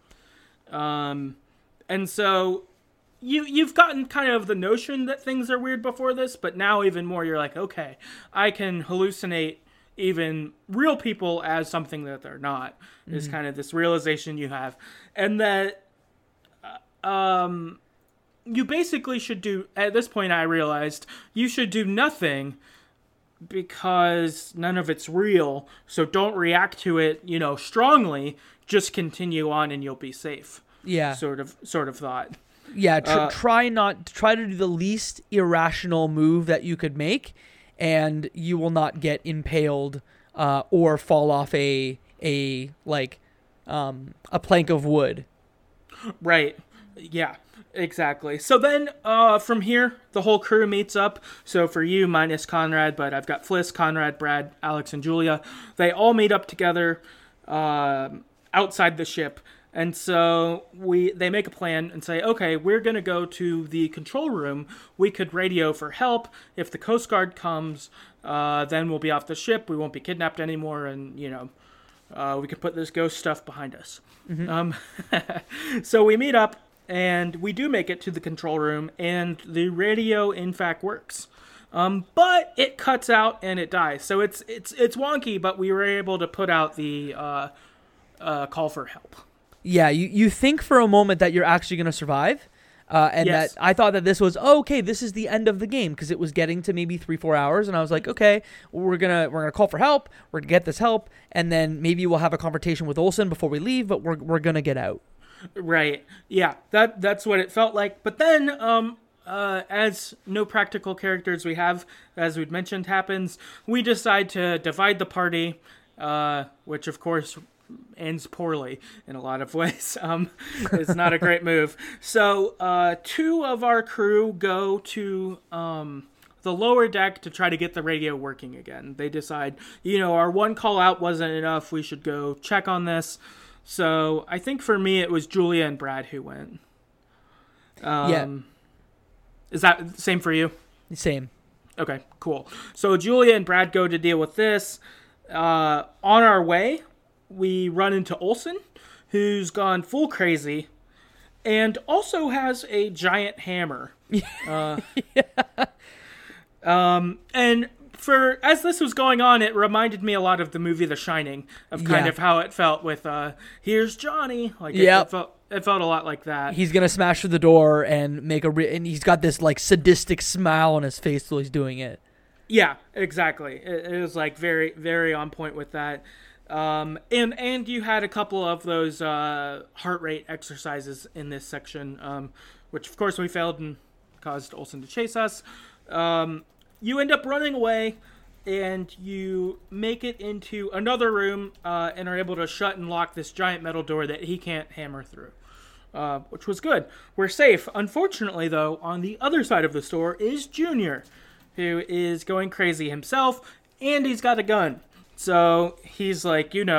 And so you've gotten kind of the notion that things are weird before this, but now even more you're like, okay, I can hallucinate even real people as something that they're not. Mm-hmm. Is kind of this realization you have. And that you basically should do, at this point I realized, you should do nothing because none of it's real. So don't react to it, strongly. Just continue on and you'll be safe.
Yeah.
Sort of thought.
Yeah. Try to do the least irrational move that you could make, and you will not get impaled or fall off a plank of wood.
Right. Yeah. Exactly. So then, from here, the whole crew meets up. So for you, minus Conrad, but I've got Fliss, Conrad, Brad, Alex, and Julia. They all meet up together outside the ship. And so they make a plan and say, okay, we're going to go to the control room. We could radio for help. If the Coast Guard comes, then we'll be off the ship. We won't be kidnapped anymore. And, we can put this ghost stuff behind us. Mm-hmm. So we meet up. And we do make it to the control room, and the radio, in fact, works. But it cuts out and it dies. So it's wonky, but we were able to put out the call for help.
Yeah, you think for a moment that you're actually going to survive, and yes. That I thought that this was okay. This is the end of the game because it was getting to maybe 3-4 hours, and I was like, okay, we're gonna call for help. We're gonna get this help, and then maybe we'll have a confrontation with Olsen before we leave. But we're gonna get out.
Right. Yeah, that's what it felt like. But then, as no practical characters we have, as we'd mentioned, happens, we decide to divide the party, which, of course, ends poorly in a lot of ways. It's not a great move. So 2 of our crew go to the lower deck to try to get the radio working again. They decide, our one call out wasn't enough. We should go check on this. So I think for me it was Julia and Brad who went.
Yeah.
Is that the same for you?
Same.
Okay, cool. So Julia and Brad go to deal with this. On our way, we run into Olsen, who's gone full crazy, and also has a giant hammer. And as this was going on, it reminded me a lot of the movie The Shining, of kind of how it felt with, here's Johnny. Like, it felt a lot like that.
He's going to smash through the door and and he's got this, like, sadistic smile on his face while he's doing it.
Yeah, exactly. It was, like, very, very on point with that. And you had a couple of those heart rate exercises in this section, which, of course, we failed and caused Olsen to chase us. You end up running away, and you make it into another room and are able to shut and lock this giant metal door that he can't hammer through, which was good. We're safe. Unfortunately, though, on the other side of the store is Junior, who is going crazy himself, and he's got a gun. So he's like, he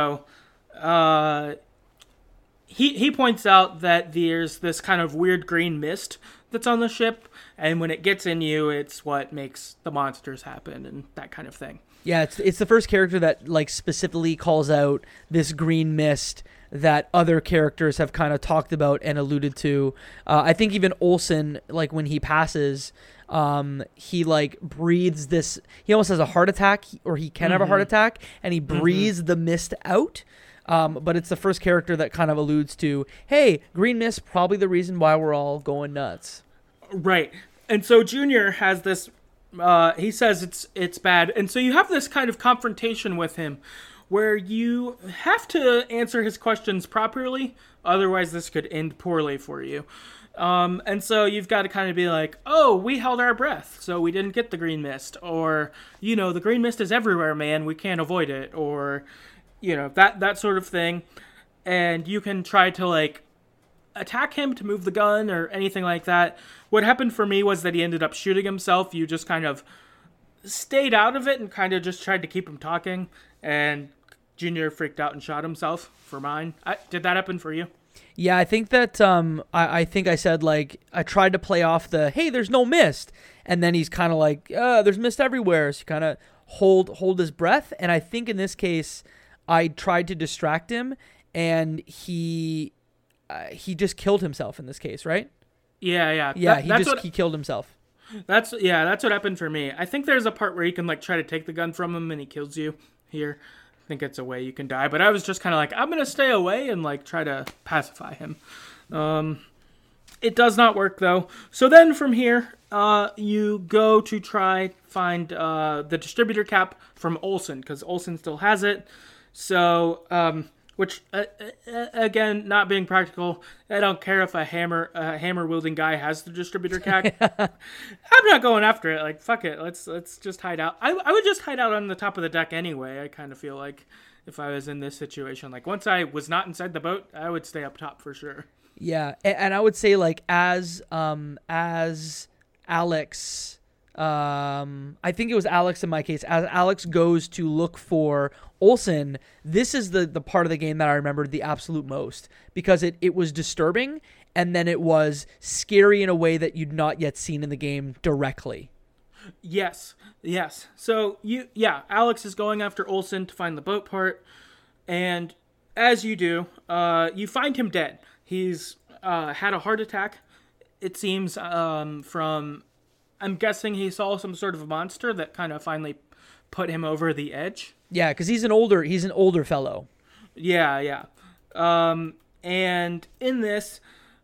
points out that there's this kind of weird green mist that's on the ship, and when it gets in you, it's what makes the monsters happen and that kind of thing.
Yeah, it's the first character that like specifically calls out this green mist that other characters have kind of talked about and alluded to. I think even Olsen, like when he passes, he like breathes this. He almost has a heart attack, or he can have a heart attack, and he breathes the mist out. But it's the first character that kind of alludes to, hey, green mist, probably the reason why we're all going nuts.
Right. And so Junior has this, he says it's bad. And so you have this kind of confrontation with him where you have to answer his questions properly. Otherwise, this could end poorly for you. And so you've got to kind of be like, oh, we held our breath, so we didn't get the green mist. Or, the green mist is everywhere, man. We can't avoid it. Or, that sort of thing. And you can try to, like, attack him to move the gun or anything like that. What happened for me was that he ended up shooting himself. You just kind of stayed out of it and kind of just tried to keep him talking. And Junior freaked out and shot himself for mine. Did that happen for you?
Yeah, I think that I think I said, like, I tried to play off the, hey, there's no mist. And then he's kind of like, there's mist everywhere. So you kind of hold his breath. And I think in this case, I tried to distract him, and he just killed himself in this case, right?
Yeah.
He killed himself.
That's what happened for me. I think there's a part where you can, like, try to take the gun from him and he kills you here. I think it's a way you can die. But I was just kind of like, I'm going to stay away and, like, try to pacify him. It does not work, though. So then from here, you go to try find the distributor cap from Olsen, because Olsen still has it. So, which, again, not being practical, I don't care if a hammer-wielding guy has the distributor cap. I'm not going after it. Like, fuck it. Let's just hide out. I would just hide out on the top of the deck anyway. I kind of feel like if I was in this situation. Like, once I was not inside the boat, I would stay up top for sure.
Yeah, and I would say, like, as Alex... I think it was Alex in my case. As Alex goes to look for Olsen, this is the part of the game that I remembered the absolute most, because it was disturbing, and then it was scary in a way that you'd not yet seen in the game directly.
Yes. So Alex is going after Olsen to find the boat part, and as you do, you find him dead. He's had a heart attack, it seems, from... I'm guessing he saw some sort of a monster that kind of finally put him over the edge.
Yeah, because he's an older fellow.
Yeah. And in this,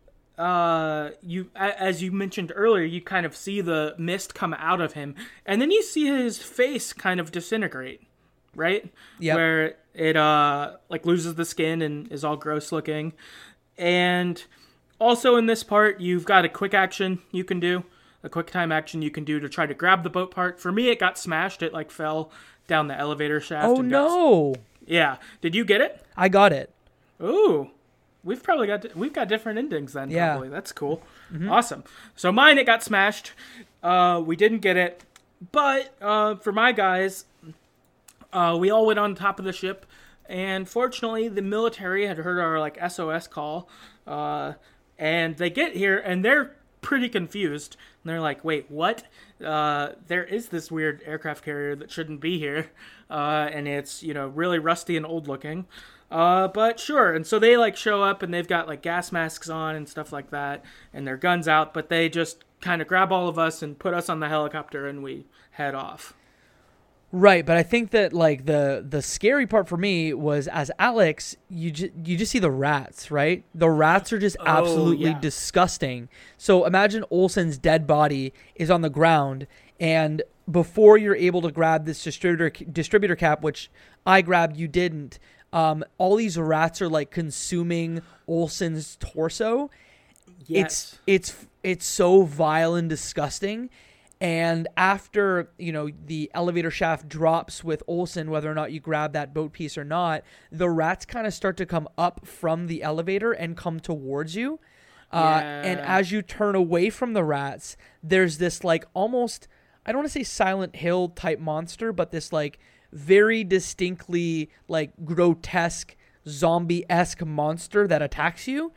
as you mentioned earlier, you kind of see the mist come out of him, and then you see his face kind of disintegrate, right?
Yeah.
Where it like loses the skin and is all gross looking. And also in this part, you've got a quick action you can do. A quick time action you can do to try to grab the boat part. For me, it got smashed. It, like, fell down the elevator shaft.
Oh, no.
Yeah. Did you get it?
I got it.
Ooh. We've got different endings then,
yeah.
Probably. That's cool. Mm-hmm. Awesome. So mine, it got smashed. We didn't get it. But for my guys, we all went on top of the ship. And fortunately, the military had heard our, like, SOS call. And they get here, and they're pretty confused. And they're like, wait, what? There is this weird aircraft carrier that shouldn't be here. And it's, really rusty and old looking. But sure. And so they, like, show up and they've got, like, gas masks on and stuff like that. And their guns out. But they just kind of grab all of us and put us on the helicopter and we head off.
Right, but I think that, like, the scary part for me was, as Alex, you just see the rats, right? The rats are just absolutely disgusting. So imagine Olsen's dead body is on the ground, and before you're able to grab this distributor cap, which I grabbed, you didn't, all these rats are, like, consuming Olsen's torso.
Yes.
It's so vile and disgusting. And after, the elevator shaft drops with Olsen, whether or not you grab that boat piece or not, the rats kind of start to come up from the elevator and come towards you. And as you turn away from the rats, there's this, like, almost, I don't want to say Silent Hill type monster, but this, like, very distinctly, like, grotesque zombie-esque monster that attacks you.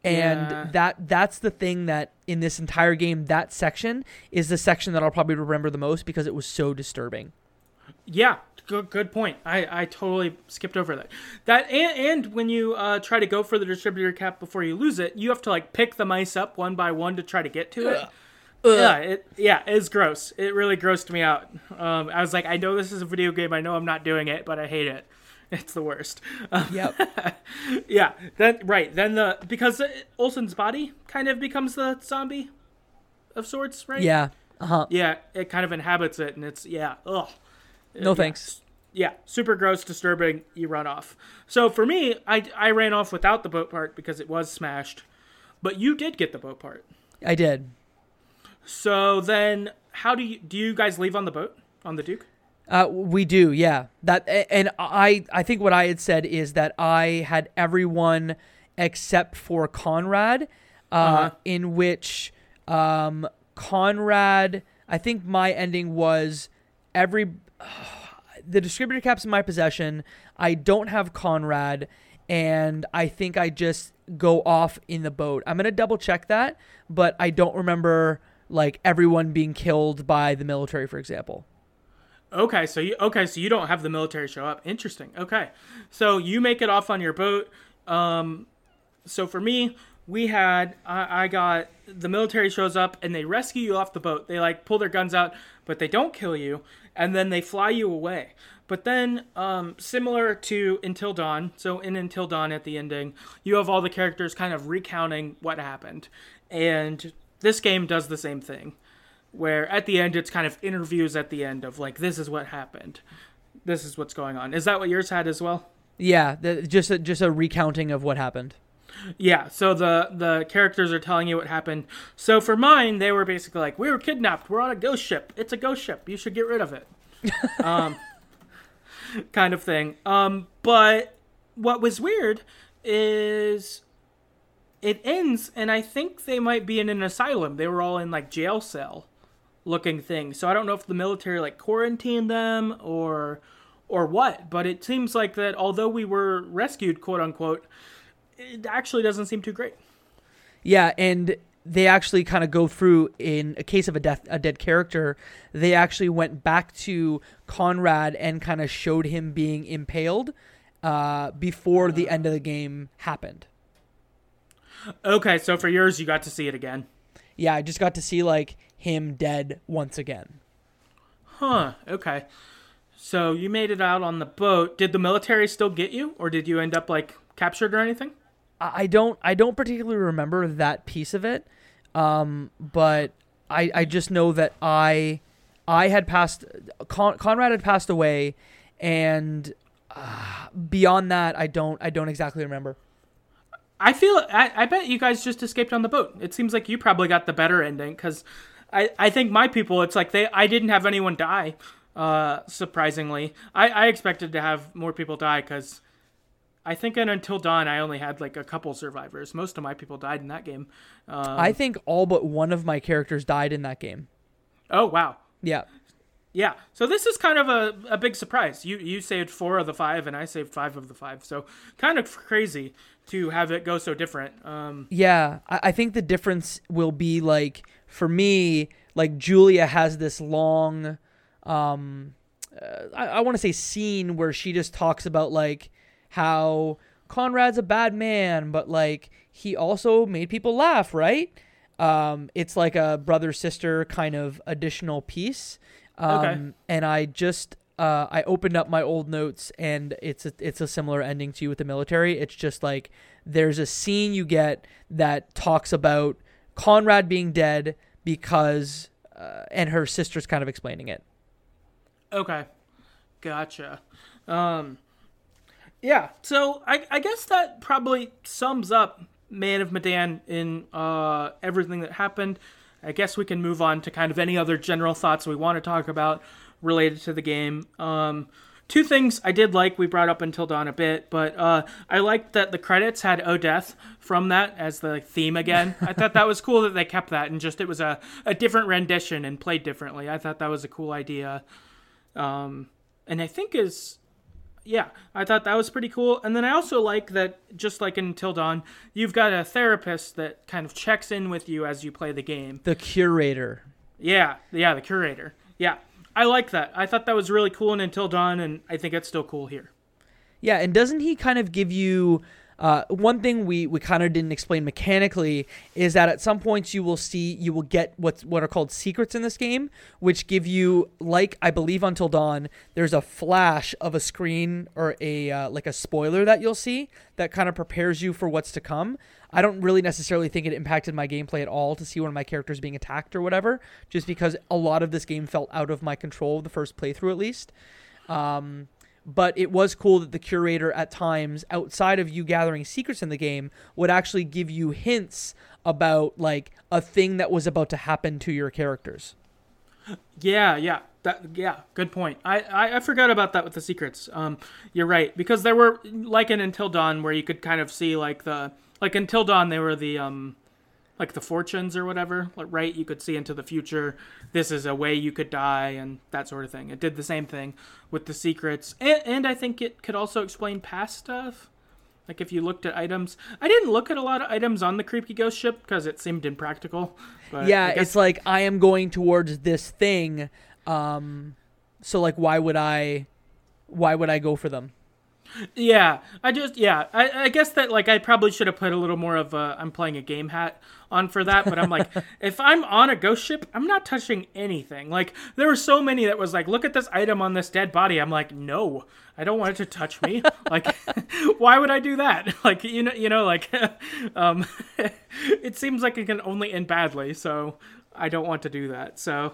And that's the thing that in this entire game, that section is the section that I'll probably remember the most because it was so disturbing.
Yeah, good point. I totally skipped over that. And when you try to go for the distributor cap before you lose it, you have to like pick the mice up one by one to try to get to it. It's gross. It really grossed me out. I was like, I know this is a video game. I know I'm not doing it, but I hate it. It's the worst.
Yep.
Yeah. Then because Olsen's body kind of becomes the zombie of sorts, right?
Yeah. Uh-huh.
Yeah. It kind of inhabits it, and it's ugh.
No thanks.
Yeah. Super gross, disturbing. You run off. So for me, I ran off without the boat part because it was smashed, but you did get the boat part.
I did.
So then, how do you guys leave on the boat on the Duke?
We do, yeah. I think what I had said is that I had everyone except for Conrad, in which Conrad. I think my ending was the distributor cap's in my possession. I don't have Conrad, and I think I just go off in the boat. I'm gonna double check that, but I don't remember like everyone being killed by the military, for example.
Okay, so you don't have the military show up. Interesting. Okay, so you make it off on your boat. So for me, I got the military shows up and they rescue you off the boat. They like pull their guns out, but they don't kill you, and then they fly you away. But then, similar to Until Dawn, so in Until Dawn at the ending, you have all the characters kind of recounting what happened, and this game does the same thing. Where at the end, it's kind of interviews at the end of like, this is what happened. This is what's going on. Is that what yours had as well?
Yeah, just a recounting of what happened.
Yeah, so the characters are telling you what happened. So for mine, they were basically like, we were kidnapped. We're on a ghost ship. It's a ghost ship. You should get rid of it. Kind of thing. But what was weird is it ends, and I think they might be in an asylum. They were all in like jail cell looking thing. So I don't know if the military like quarantined them or what, but it seems like that although we were rescued, quote unquote, it actually doesn't seem too great.
Yeah, and they actually kind of go through in a case of a dead character. They actually went back to Conrad and kind of showed him being impaled before the end of the game happened.
Okay, so for yours, you got to see it again.
Yeah, I just got to see like him dead once again.
Huh, okay. So you made it out on the boat. Did the military still get you, or did you end up like captured or anything?
I don't particularly remember that piece of it, but I just know that I had passed, Conrad had passed away, and beyond that, I don't exactly remember.
I bet you guys just escaped on the boat. It seems like you probably got the better ending, because I think my people, it's like I didn't have anyone die, surprisingly. I expected to have more people die, because I think in Until Dawn, I only had like a couple survivors. Most of my people died in that game.
I think all but one of my characters died in that game.
Oh, wow.
Yeah.
Yeah, so this is kind of a big surprise. You saved 4 of the 5, and I saved 5 of the 5. So kind of crazy to have it go so different.
Yeah, I think the difference will be like, for me, like Julia has this long, I want to say scene where she just talks about like how Conrad's a bad man, but like he also made people laugh, right? It's like a brother-sister kind of additional piece.
Okay.
And I just I opened up my old notes, and it's a similar ending to you with the military. It's just like there's a scene you get that talks about Conrad being dead because and her sister's kind of explaining it.
Okay, gotcha. Yeah, so I guess that probably sums up Man of Medan in everything that happened. I guess we can move on to kind of any other general thoughts we want to talk about related to the game. 2 things I did like, we brought up Until Dawn a bit, but I liked that the credits had Oh Death from that as the theme again. I thought that was cool that they kept that, and just it was a different rendition and played differently. I thought that was a cool idea. And I think Yeah, I thought that was pretty cool. And then I also like that, just like in Until Dawn, you've got a therapist that kind of checks in with you as you play the game.
The curator.
Yeah, the curator. Yeah, I like that. I thought that was really cool in Until Dawn, and I think it's still cool here.
Yeah, and doesn't he kind of give you... one thing we kind of didn't explain mechanically is that at some points you will get what are called secrets in this game, which give you, like I believe Until Dawn, there's a flash of a screen or a like a spoiler that you'll see that kind of prepares you for what's to come. I don't really necessarily think it impacted my gameplay at all to see one of my characters being attacked or whatever, just because a lot of this game felt out of my control the first playthrough at least. But it was cool that the curator at times, outside of you gathering secrets in the game, would actually give you hints about like a thing that was about to happen to your characters.
Yeah. Good point. I forgot about that with the secrets. You're right, because there were, like in Until Dawn, where you could kind of see like Until Dawn, they were the like the fortunes or whatever, right? You could see into the future. This is a way you could die and that sort of thing. It did the same thing with the secrets. And I think it could also explain past stuff. Like if you looked at items. I didn't look at a lot of items on the Creepy Ghost ship because it seemed impractical. But
yeah, it's like I am going towards this thing. So like why would I go for them?
Yeah, I guess that like I probably should have put a little more of a I'm playing a game hat on for that, but I'm like, if I'm on a ghost ship, I'm not touching anything. Like there were so many that was like, look at this item on this dead body. I'm like, no, I don't want it to touch me. Like, why would I do that? Like, like, it seems like it can only end badly, so I don't want to do that. So,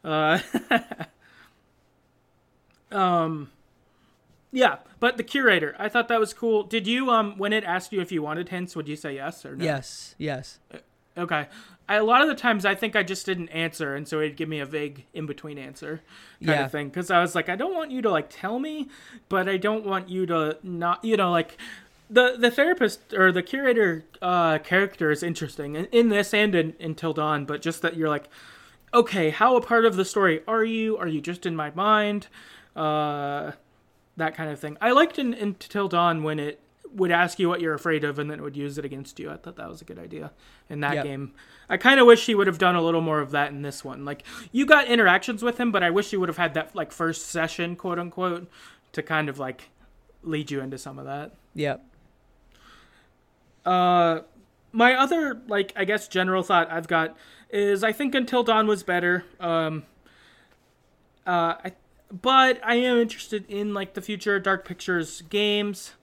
yeah, but the curator, I thought that was cool. Did you, when it asked you if you wanted hints, would you say yes or no?
Yes.
Okay. A lot of the times I think I just didn't answer, and so it'd give me a vague in-between answer kind of thing. Because I was like, I don't want you to, like, tell me, but I don't want you to not, like, the therapist or the curator character is interesting in this and in Until Dawn, but just that you're like, okay, how a part of the story are you? Are you just in my mind? That kind of thing. I liked in Until Dawn when it would ask you what you're afraid of and then it would use it against you. I thought that was a good idea in that game. I kind of wish he would have done a little more of that in this one. Like, you got interactions with him, but I wish you would have had that, like, first session, quote unquote, to kind of, like, lead you into some of that.
Yep.
My other, like, I guess general thought I've got is I think Until Dawn was better. But I am interested in, like, the future Dark Pictures games.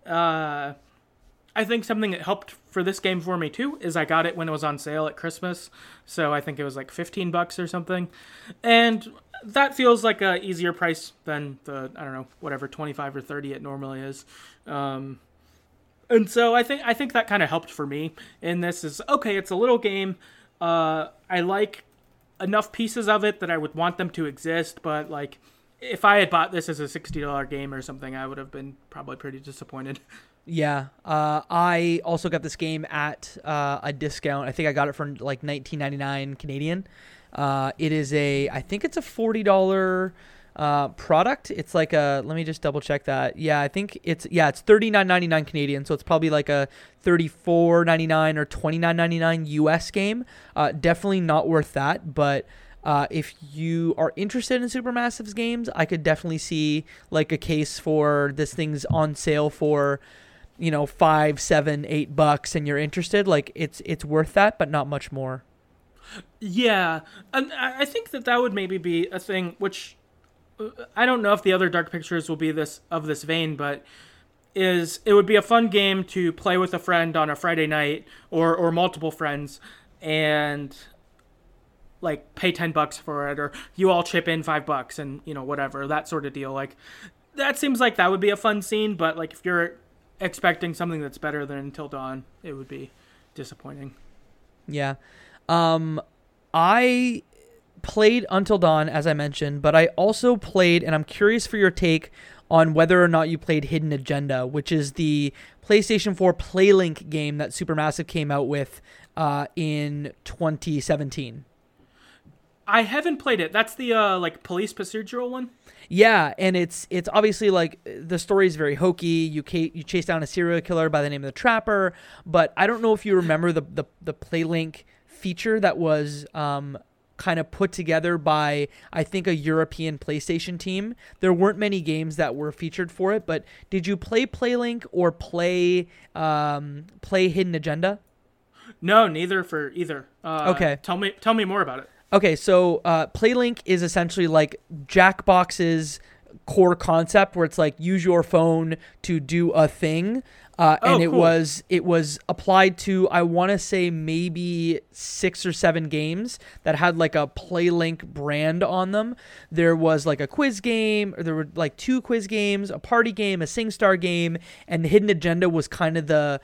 I think something that helped for this game for me, too, is I got it when it was on sale at Christmas. So I think it was, like, $15 or something. And that feels like a easier price than the, I don't know, whatever, 25 or 30 it normally is. And so I think that kind of helped for me in this is, okay, it's a little game. I like enough pieces of it that I would want them to exist, but, like, if I had bought this as a $60 game or something, I would have been probably pretty disappointed.
Yeah. I also got this game at a discount. I think I got it for like $19.99 Canadian. It is I think it's a $40 product. It's like let me just double check that. Yeah, I think it's $39.99 Canadian. So it's probably like a $34.99 or $29.99 US game. Definitely not worth that, but if you are interested in Supermassive's games, I could definitely see like a case for this thing's on sale for, $5, $7, $8, and you're interested. Like it's worth that, but not much more.
Yeah, and I think that would maybe be a thing. Which I don't know if the other Dark Pictures will be this vein, but it would be a fun game to play with a friend on a Friday night or multiple friends and, like, pay $10 for it, or you all chip in $5 and, whatever, that sort of deal. Like, that seems like that would be a fun scene, but, like, if you're expecting something that's better than Until Dawn, it would be disappointing.
Yeah. I played Until Dawn, as I mentioned, but I also played, and I'm curious for your take on whether or not you played Hidden Agenda, which is the PlayStation 4 PlayLink game that Supermassive came out with in 2017.
I haven't played it. That's the like police procedural one.
Yeah, and it's obviously like the story is very hokey. You chase down a serial killer by the name of the Trapper, but I don't know if you remember the PlayLink feature that was kind of put together by, I think, a European PlayStation team. There weren't many games that were featured for it, but did you play PlayLink or play Hidden Agenda?
No, neither for either.
Okay.
Tell me more about it.
Okay, so PlayLink is essentially like Jackbox's core concept, where it's like use your phone to do a thing, and it was applied to, I want to say, maybe 6 or 7 games that had like a PlayLink brand on them. There was like a quiz game, or there were like 2 quiz games, a party game, a SingStar game, and the Hidden Agenda was kind of the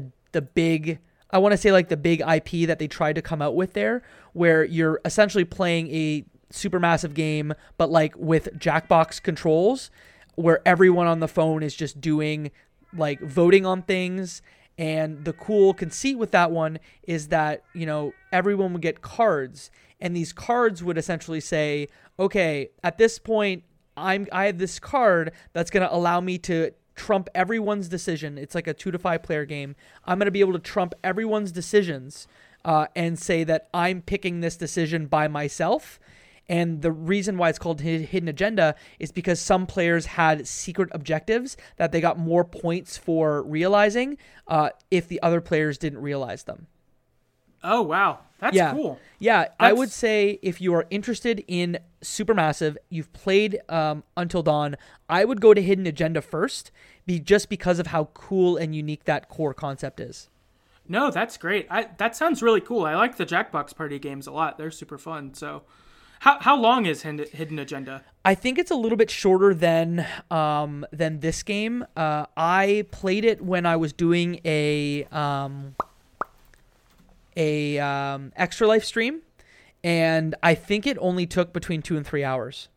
big, I want to say, like the big IP that they tried to come out with there, where you're essentially playing a supermassive game, but like with Jackbox controls, where everyone on the phone is just doing like voting on things. And the cool conceit with that one is that, you know, everyone would get cards, and these cards would essentially say, okay, at this point, I have this card that's going to allow me to trump everyone's decision. It's like a 2 to 5 player game. I'm going to be able to trump everyone's decisions and say that I'm picking this decision by myself. And the reason why it's called Hidden Agenda is because some players had secret objectives that they got more points for realizing if the other players didn't realize them.
Oh, wow. That's cool.
Yeah, I would say if you are interested in Supermassive, you've played Until Dawn, I would go to Hidden Agenda first, just because of how cool and unique that core concept is.
No, that's great. That sounds really cool. I like the Jackbox party games a lot. They're super fun. So how long is Hidden Agenda?
I think it's a little bit shorter than this game. I played it when I was doing a Extra Life stream, and I think it only took between 2 and 3 hours.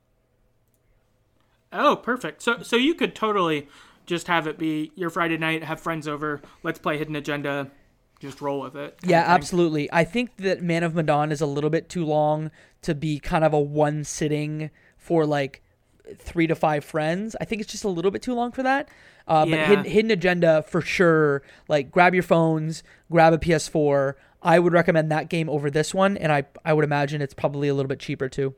Oh, perfect. So you could totally just have it be your Friday night, have friends over, let's play Hidden Agenda, just roll with it.
Yeah, absolutely. I think that Man of Medan is a little bit too long to be kind of a one sitting for like 3 to 5 friends. I think it's just a little bit too long for that. But Hidden Agenda, for sure, like grab your phones, grab a PS4. I would recommend that game over this one, and I would imagine it's probably a little bit cheaper too.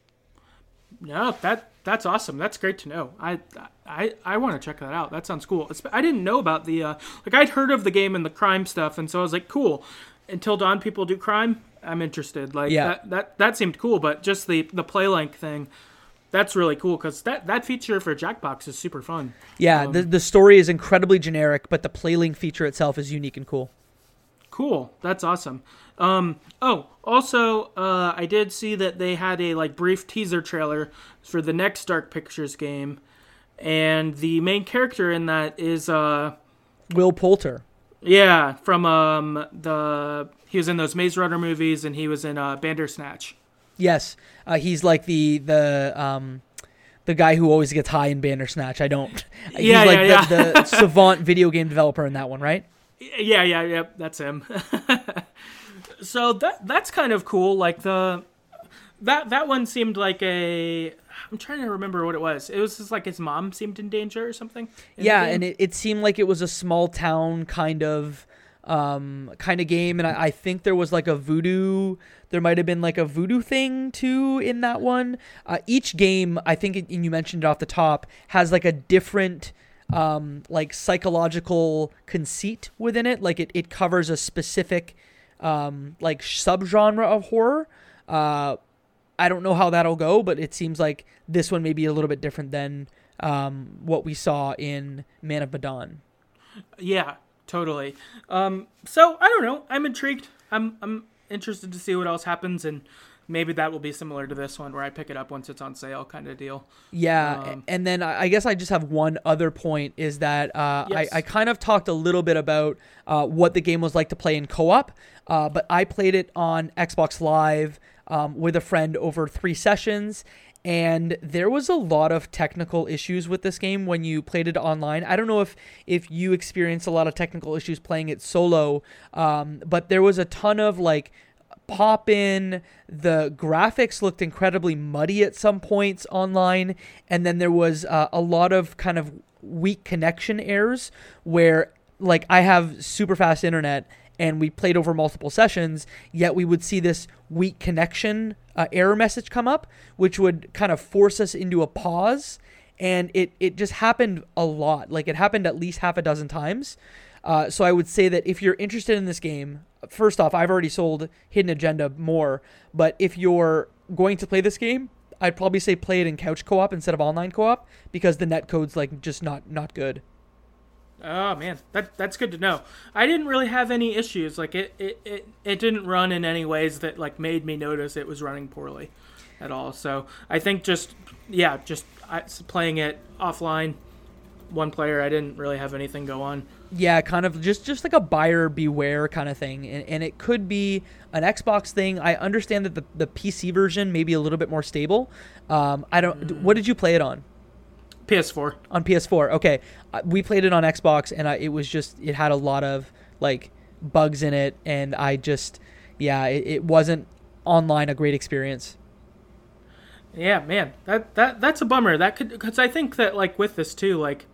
No, that's awesome. That's great to know. I want to check that out. That sounds cool. I didn't know about the like, I'd heard of the game and the crime stuff, and so I was like, cool. Until Dawn people do crime, I'm interested. Like that seemed cool, but just the PlayLink thing, that's really cool, because that feature for Jackbox is super fun.
Yeah, the story is incredibly generic, but the PlayLink feature itself is unique and cool.
Cool. That's awesome. Also, I did see that they had a like brief teaser trailer for the next Dark Pictures game, and the main character in that is
Will Poulter.
Yeah, from he was in those Maze Runner movies, and he was in Bandersnatch.
Yes, he's like the guy who always gets high in Bandersnatch. He's like the savant video game developer in that one, right?
Yeah, that's him. So that's kind of cool. Like that one seemed like I'm trying to remember what it was. It was just like his mom seemed in danger or something.
Yeah, and it seemed like it was a small town kind of game, and I think there was like there might have been like a voodoo thing too in that one. Each game, I think, and you mentioned it off the top, has like a different like psychological conceit within it. Like it covers a specific like subgenre of horror. I don't know how that'll go, but it seems like this one may be a little bit different than what we saw in Man of Medan.
Yeah, totally. So I don't know. I'm intrigued. I'm interested to see what else happens, and maybe that will be similar to this one, where I pick it up once it's on sale, kind of deal.
Yeah, and then I guess I just have one other point, is that
yes.
I kind of talked a little bit about what the game was like to play in co-op, but I played it on Xbox Live with a friend over 3 sessions, and there was a lot of technical issues with this game when you played it online. I don't know if you experienced a lot of technical issues playing it solo, but there was a ton of like pop in. The graphics looked incredibly muddy at some points online, and then there was a lot of kind of weak connection errors where, like, I have super fast internet and we played over multiple sessions, yet we would see this weak connection error message come up, which would kind of force us into a pause. And it just happened a lot. Like, it happened at least half a dozen times. So I would say that if you're interested in this game, first off, I've already sold Hidden Agenda more, but if you're going to play this game, I'd probably say play it in couch co-op instead of online co-op, because the netcode's like just not good.
Oh man, that's good to know. I didn't really have any issues. Like it didn't run in any ways that like made me notice it was running poorly at all. So I think just playing it offline, one player, I didn't really have anything go on.
Yeah, kind of just like a buyer beware kind of thing. And it could be an Xbox thing. I understand that the PC version may be a little bit more stable. What did you play it on?
PS4.
On PS4, okay. We played it on Xbox, and it had a lot of like bugs in it, and it wasn't online a great experience.
Yeah, man, that's a bummer. That could, because I think that like with this too, like,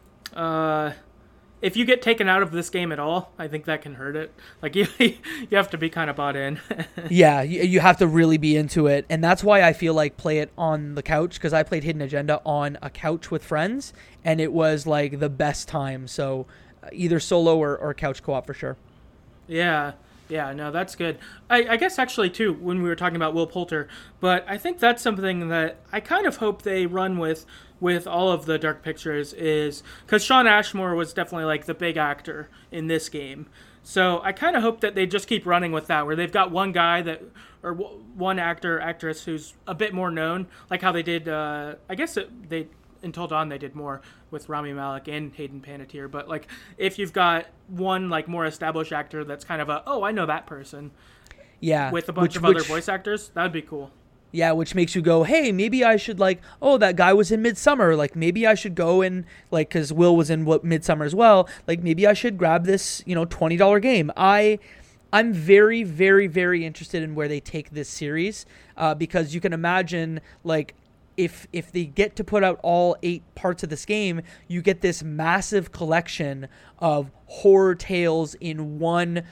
if you get taken out of this game at all, I think that can hurt it. Like you have to be kind of bought in.
Yeah, you have to really be into it, and that's why I feel like play it on the couch, because I played Hidden Agenda on a couch with friends, and it was like the best time. So either solo or couch co-op for sure.
Yeah. Yeah, no, that's good. I guess actually, too, when we were talking about Will Poulter, but I think that's something that I kind of hope they run with all of the Dark Pictures, is because Shawn Ashmore was definitely like the big actor in this game. So I kind of hope that they just keep running with that, where they've got one guy or one actress who's a bit more known, like how they did, Until Dawn they did more with Rami Malek and Hayden Panettiere, but like if you've got one like more established actor that's kind of I know that person,
yeah,
with a bunch of other voice actors, that would be cool.
Yeah, which makes you go, hey, maybe I should that guy was in Midsummer, like maybe I should go and because Will was in Midsummer as well, like maybe I should grab this $20 game. I'm very, very, very interested in where they take this series, because you can imagine like if they get to put out all 8 parts of this game, you get this massive collection of horror tales in one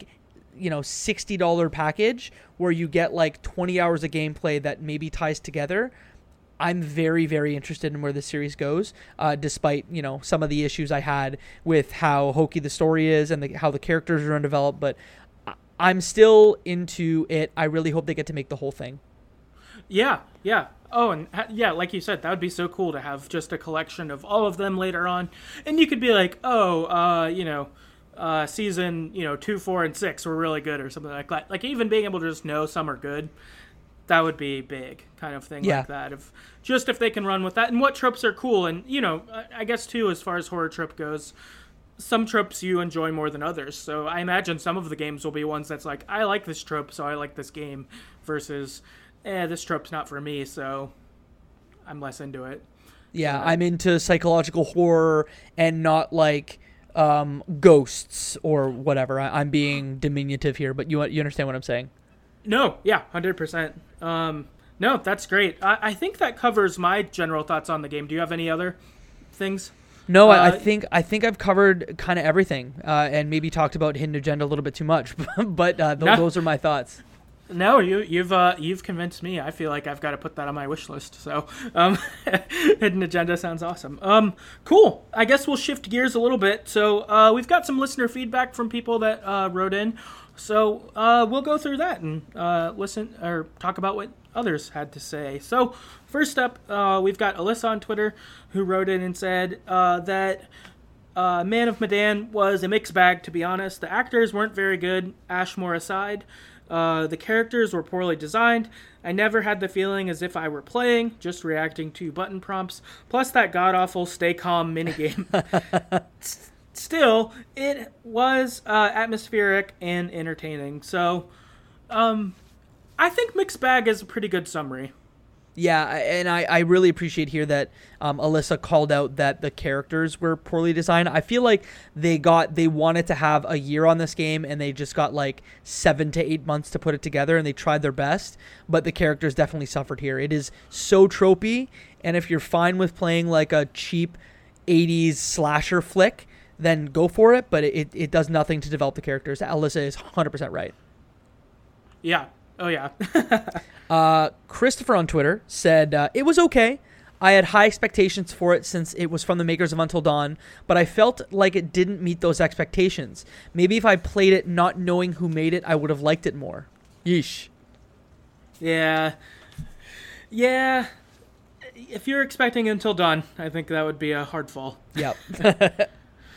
$60 package where you get like 20 hours of gameplay that maybe ties together. I'm very, very interested in where this series goes, despite, some of the issues I had with how hokey the story is and how the characters are undeveloped, but I'm still into it. I really hope they get to make the whole thing. Yeah.
Oh, and yeah, like you said, that would be so cool to have just a collection of all of them later on. And you could be like, season, 2, 4, and 6 were really good or something like that. Like even being able to just know some are good, that would be big kind of thing. Like that. If they can run with that and what tropes are cool. And, I guess too, as far as horror trope goes, some tropes you enjoy more than others. So I imagine some of the games will be ones that's like, I like this trope, so I like this game, versus this trope's not for me, so I'm less into it.
Yeah, I'm into psychological horror and not like ghosts or whatever. I'm being diminutive here, but you understand what I'm saying?
No, yeah, 100%. No, that's great. I think that covers my general thoughts on the game. Do you have any other things?
No, I think I've covered kind of everything, and maybe talked about Hidden Agenda a little bit too much, but those are my thoughts.
No, you've convinced me. I feel like I've got to put that on my wish list. So, Hidden Agenda sounds awesome. Cool. I guess we'll shift gears a little bit. So, we've got some listener feedback from people that wrote in. So, we'll go through that and listen or talk about what others had to say. So, first up, we've got Alyssa on Twitter who wrote in and said that Man of Medan was a mixed bag, to be honest. The actors weren't very good, Ashmore aside. The characters were poorly designed. I never had the feeling as if I were playing, just reacting to button prompts. Plus that god-awful stay calm minigame. Still, it was atmospheric and entertaining. So, I think mixed bag is a pretty good summary.
Yeah, and I really appreciate here that Alyssa called out that the characters were poorly designed. I feel like they wanted to have a year on this game, and they just got like 7 to 8 months to put it together, and they tried their best, but the characters definitely suffered here. It is so tropey, and if you're fine with playing like a cheap 80s slasher flick, then go for it, but it does nothing to develop the characters. Alyssa is 100% right.
Yeah. Oh, yeah.
Christopher on Twitter said, it was okay. I had high expectations for it since it was from the makers of Until Dawn, but I felt like it didn't meet those expectations. Maybe if I played it not knowing who made it, I would have liked it more. Yeesh.
Yeah. Yeah. If you're expecting Until Dawn, I think that would be a hard fall.
Yep.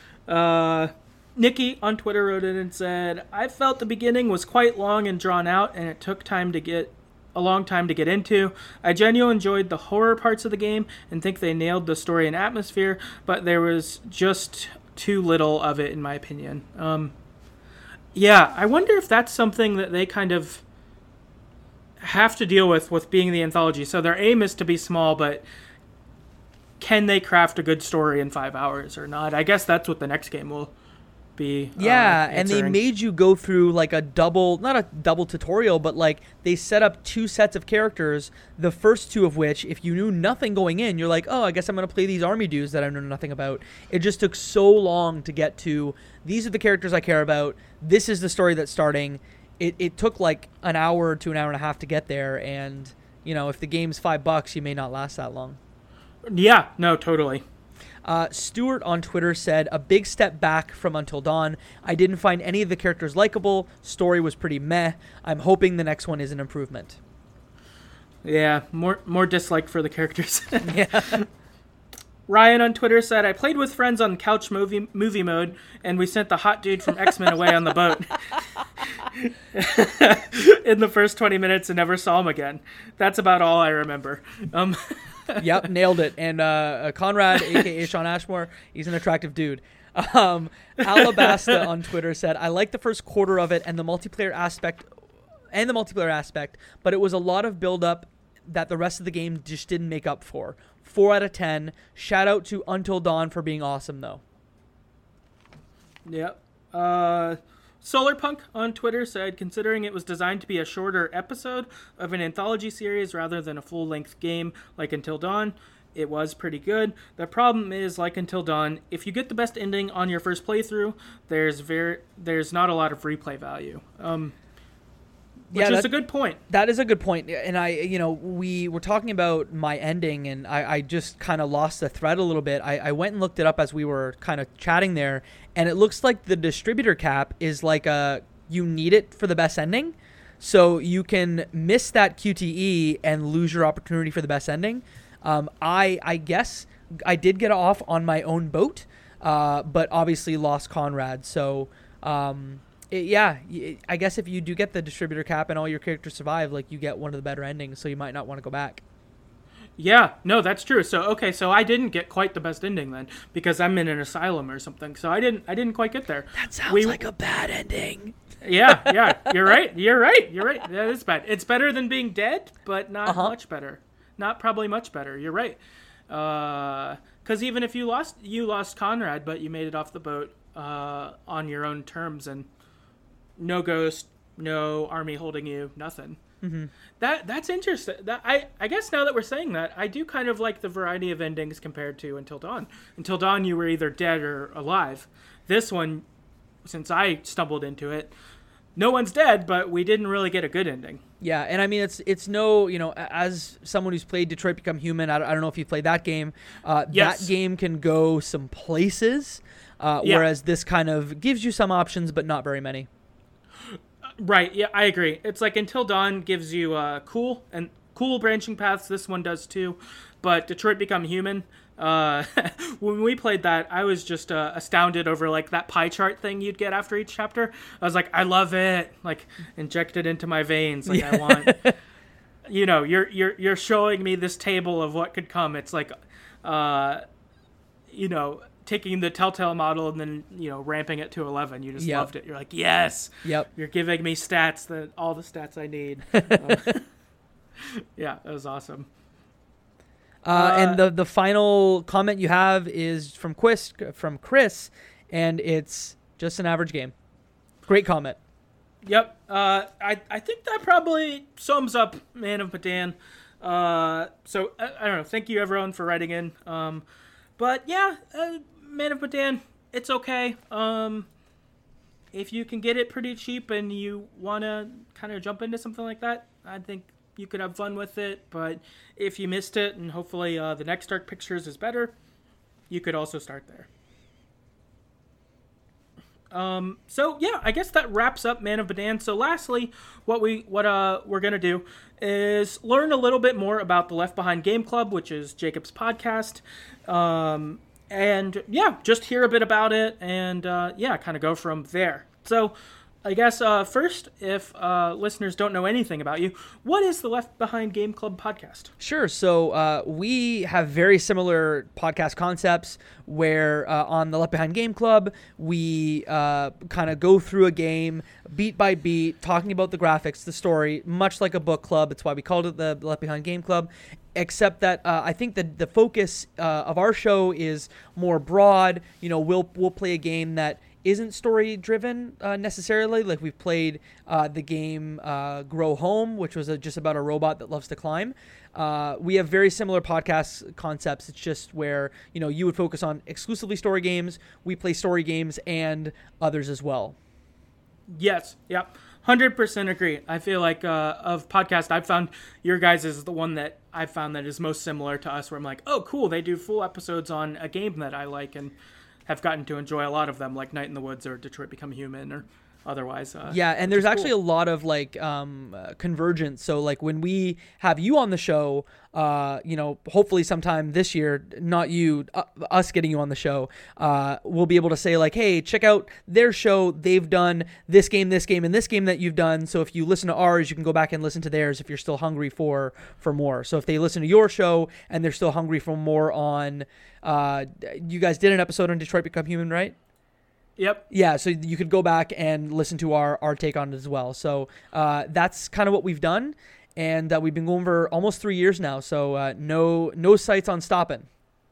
Nikki on Twitter wrote in and said, I felt the beginning was quite long and drawn out, and it took a long time to get into. I genuinely enjoyed the horror parts of the game and think they nailed the story and atmosphere, but there was just too little of it, in my opinion. Yeah, I wonder if that's something that they kind of have to deal with being the anthology. So their aim is to be small, but can they craft a good story in 5 hours or not? I guess that's what the next game will be.
Yeah, and they made you go through like not a double tutorial, but like they set up 2 sets of characters, the first 2 of which, if you knew nothing going in, you're like, oh, I guess I'm going to play these army dudes that I know nothing about. It just took so long to get to, these are the characters I care about, this is the story that's starting. It took like an hour to an hour and a half to get there, and, you know, if the game's $5, you may not last that long.
Yeah, no, totally.
Stuart on Twitter said, a big step back from Until Dawn. I didn't find any of the characters likable. Story was pretty meh. I'm hoping the next one is an improvement.
Yeah, more dislike for the characters.
Yeah.
Ryan on Twitter said, I played with friends on couch movie mode, and we sent the hot dude from X-Men away on the boat in the first 20 minutes and never saw him again. That's about all I remember.
Yep, nailed it. And Conrad, a.k.a. Sean Ashmore, he's an attractive dude. Alabasta on Twitter said, I like the first quarter of it and the multiplayer aspect, but it was a lot of build-up that the rest of the game just didn't make up for. 4 out of 10. Shout out to Until Dawn for being awesome, though.
Yep. Solarpunk on Twitter said, considering it was designed to be a shorter episode of an anthology series rather than a full-length game like Until Dawn, it was pretty good. The problem is, like Until Dawn, if you get the best ending on your first playthrough, there's not a lot of replay value. Which is a good point.
That is a good point. And we were talking about my ending, and I just kind of lost the thread a little bit. I went and looked it up as we were kind of chatting there, and it looks like the distributor cap is like you need it for the best ending. So you can miss that QTE and lose your opportunity for the best ending. I guess I did get off on my own boat, but obviously lost Conrad. So, I guess if you do get the distributor cap and all your characters survive, like, you get one of the better endings, so you might not want to go back.
Yeah, no, that's true. So I didn't get quite the best ending then, because I'm in an asylum or something. So I didn't quite get there.
That sounds like a bad ending.
Yeah, you're right. That is bad. It's better than being dead, but not much better. Not probably much better. You're right. Because even if you lost Conrad, but you made it off the boat on your own terms, and no ghost, no army holding you, nothing.
Mm-hmm.
That's interesting. I guess now that we're saying that, I do kind of like the variety of endings compared to Until Dawn. Until Dawn, you were either dead or alive. This one, since I stumbled into it, no one's dead, but we didn't really get a good ending.
Yeah, and I mean, it's no, as someone who's played Detroit Become Human, I don't know if you played that game.
Yes.
That game can go some places, whereas this kind of gives you some options, but not very many.
Right, yeah, I agree. It's like Until Dawn gives you cool branching paths. This one does too. But Detroit Become Human, when we played that, I was just astounded over like that pie chart thing you'd get after each chapter. I was like, I love it. Like, inject it into my veins. Like, I want, you're showing me this table of what could come. It's like, taking the Telltale model and then, ramping it to 11. You just loved it. You're like, yes.
Yep.
You're giving me all the stats I need. Yeah, that was awesome.
And the final comment you have is from Chris, and it's just an average game. Great comment.
Yep. I think that probably sums up Man of Medan. So I don't know. Thank you everyone for writing in. But yeah, Man of Medan, it's okay. If you can get it pretty cheap and you want to kind of jump into something like that, I think you could have fun with it. But if you missed it, and hopefully the next Dark Pictures is better, you could also start there. So yeah, I guess that wraps up Man of Medan. So lastly, what we're gonna do is learn a little bit more about the Left Behind Game Club, which is Jacob's podcast. And yeah, just hear a bit about it, and yeah, kind of go from there. So I guess first, if listeners don't know anything about you, what is the Left Behind Game Club podcast?
Sure. So we have very similar podcast concepts where on the Left Behind Game Club, we kind of go through a game beat by beat, talking about the graphics, the story, much like a book club. It's why we called it the Left Behind Game Club. Except that I think that the focus of our show is more broad. You know, we'll play a game that isn't story driven necessarily. Like we've played the game Grow Home, which was just about a robot that loves to climb. We have very similar podcast concepts. It's just where, you know, you would focus on exclusively story games. We play story games and others as well.
Yes. Yep. 100% agree. I feel like of podcast, I've found your guys is the one that I've found that is most similar to us, where I'm like, oh, cool, they do full episodes on a game that I like and have gotten to enjoy a lot of them, like Night in the Woods or Detroit Become Human or otherwise.
Yeah, and there's actually a lot of like convergence. So like when we have you on the show, you know, hopefully sometime this year, not you, us getting you on the show, we'll be able to say like, hey, check out their show. They've done this game, and this game that you've done. So if you listen to ours, you can go back and listen to theirs if you're still hungry for more. So if they listen to your show and they're still hungry for more on, you guys did an episode on Detroit Become Human, right?
Yep.
Yeah, so you could go back and listen to our take on it as well. So that's kind of what we've done, and we've been going for almost 3 years now. So no sights on stopping.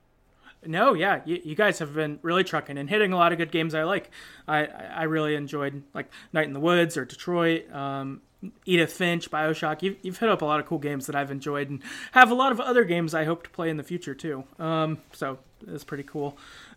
No, yeah, you guys have been really trucking and hitting a lot of good games I like. I really enjoyed like Night in the Woods or Detroit, Edith Finch, BioShock. You've hit up a lot of cool games that I've enjoyed, and have a lot of other games I hope to play in the future too. So it's pretty cool.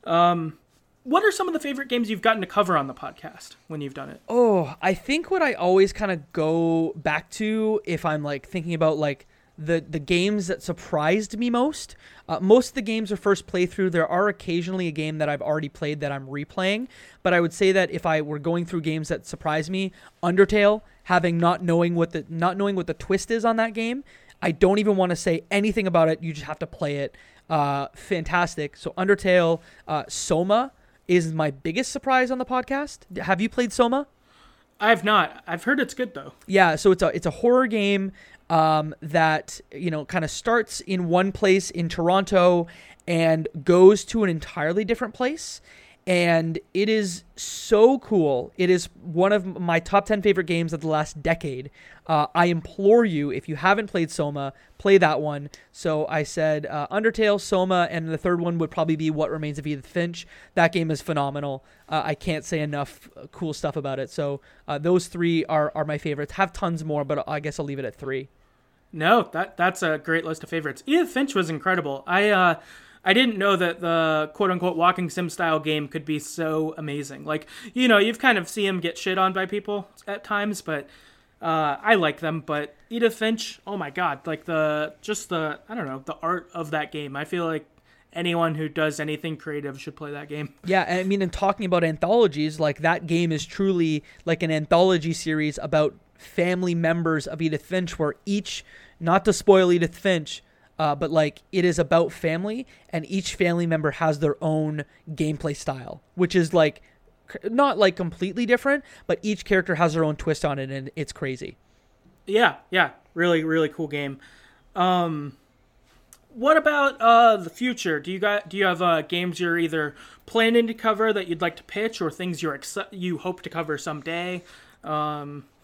What are some of the favorite games you've gotten to cover on the podcast when you've done it?
Oh, I think what I always kind of go back to if I'm like thinking about like the games that surprised me most. Most of the games are first playthrough. There are occasionally a game that I've already played that I'm replaying, but I would say that if I were going through games that surprise me, Undertale, not knowing what the twist is on that game, I don't even want to say anything about it. You just have to play it. Fantastic. So Undertale, Soma is my biggest surprise on the podcast. Have you played Soma?
I have not. I've heard it's good though.
Yeah, so it's a horror game that, you know, kind of starts in one place in Toronto and goes to an entirely different place. And it is so cool. It is one of my top 10 favorite games of the last decade. I implore you, if you haven't played Soma, play that one. So I said Undertale, Soma, and the third one would probably be What Remains of Edith Finch. That game is phenomenal. I can't say enough cool stuff about it. So those three are my favorites. Have tons more, but I guess I'll leave it at 3.
No, that's a great list of favorites. Edith Finch was incredible. I didn't know that the quote-unquote walking sim style game could be so amazing. Like, you know, you've kind of seen him get shit on by people at times, but I like them. But Edith Finch, oh my god, like the art of that game. I feel like anyone who does anything creative should play that game.
Yeah, I mean, and talking about anthologies, like that game is truly like an anthology series about family members of Edith Finch, where each, not to spoil Edith Finch, but like it is about family, and each family member has their own gameplay style, which is like not like completely different, but each character has their own twist on it, and it's crazy.
Yeah, really, really cool game. What about the future? Do you have games you're either planning to cover that you'd like to pitch, or things you hope to cover someday?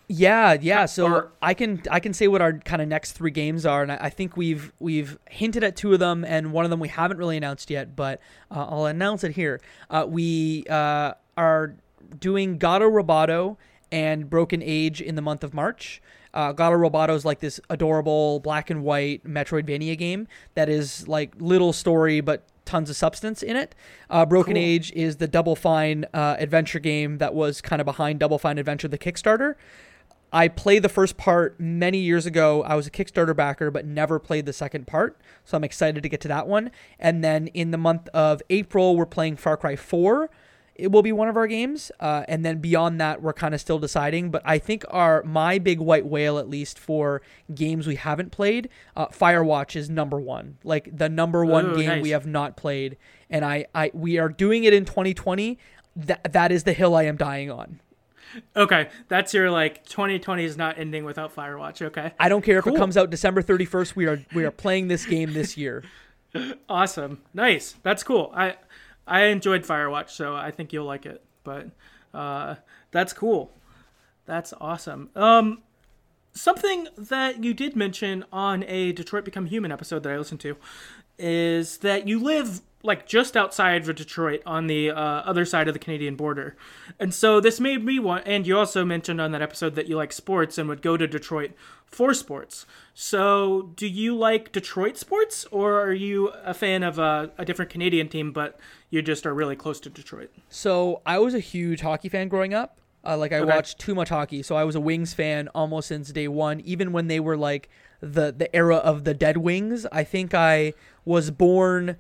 Yeah. So
Or-
I can say what our kind of next 3 games are, and I think we've hinted at 2 of them, and one of them we haven't really announced yet, but I'll announce it here. We are doing Gato Roboto and Broken Age in the month of March. Gato Roboto is like this adorable black and white Metroidvania game that is like little story but tons of substance in it. Broken
Cool.
Age is the Double Fine adventure game that was kind of behind Double Fine Adventure, the Kickstarter. I played the first part many years ago. I was a Kickstarter backer, but never played the second part. So I'm excited to get to that one. And then in the month of April, we're playing Far Cry 4. It will be one of our games. And then beyond that, we're kind of still deciding. But I think my big white whale, at least for games we haven't played, Firewatch is number 1. Like the number 1 game
nice.
we have not played. And we are doing it in 2020. That is the hill I am dying on.
Okay, that's your 2020 is not ending without Firewatch. Okay,
I don't care if
Cool.
it comes out December 31st. We are playing this game this year.
awesome, nice. That's cool. I enjoyed Firewatch, so I think you'll like it. But that's cool. That's awesome. Something that you did mention on a Detroit Become Human episode that I listened to is that you live just outside of Detroit on the other side of the Canadian border. And so this made me want, and you also mentioned on that episode that you like sports and would go to Detroit for sports. So do you like Detroit sports, or are you a fan of a different Canadian team, but you just are really close to Detroit?
So I was a huge hockey fan growing up. I watched too much hockey. So I was a Wings fan almost since day one, even when they were like the era of the Dead Wings. I think I was born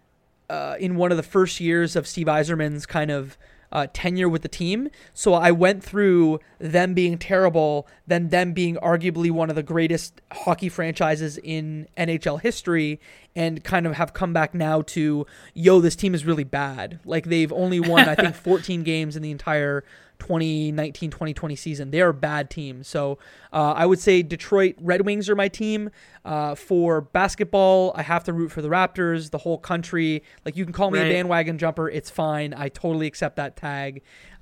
in one of the first years of Steve Yzerman's kind of tenure with the team. So I went through them being terrible, then them being arguably one of the greatest hockey franchises in NHL history, and kind of have come back now to, this team is really bad. Like they've only won, I think, 14 games in the entire 2019-2020 season. They are a bad team. So I would say Detroit Red Wings are my team. For basketball, I have to root for the Raptors, the whole country. Like you can call me a bandwagon jumper. It's fine. I totally accept that tag.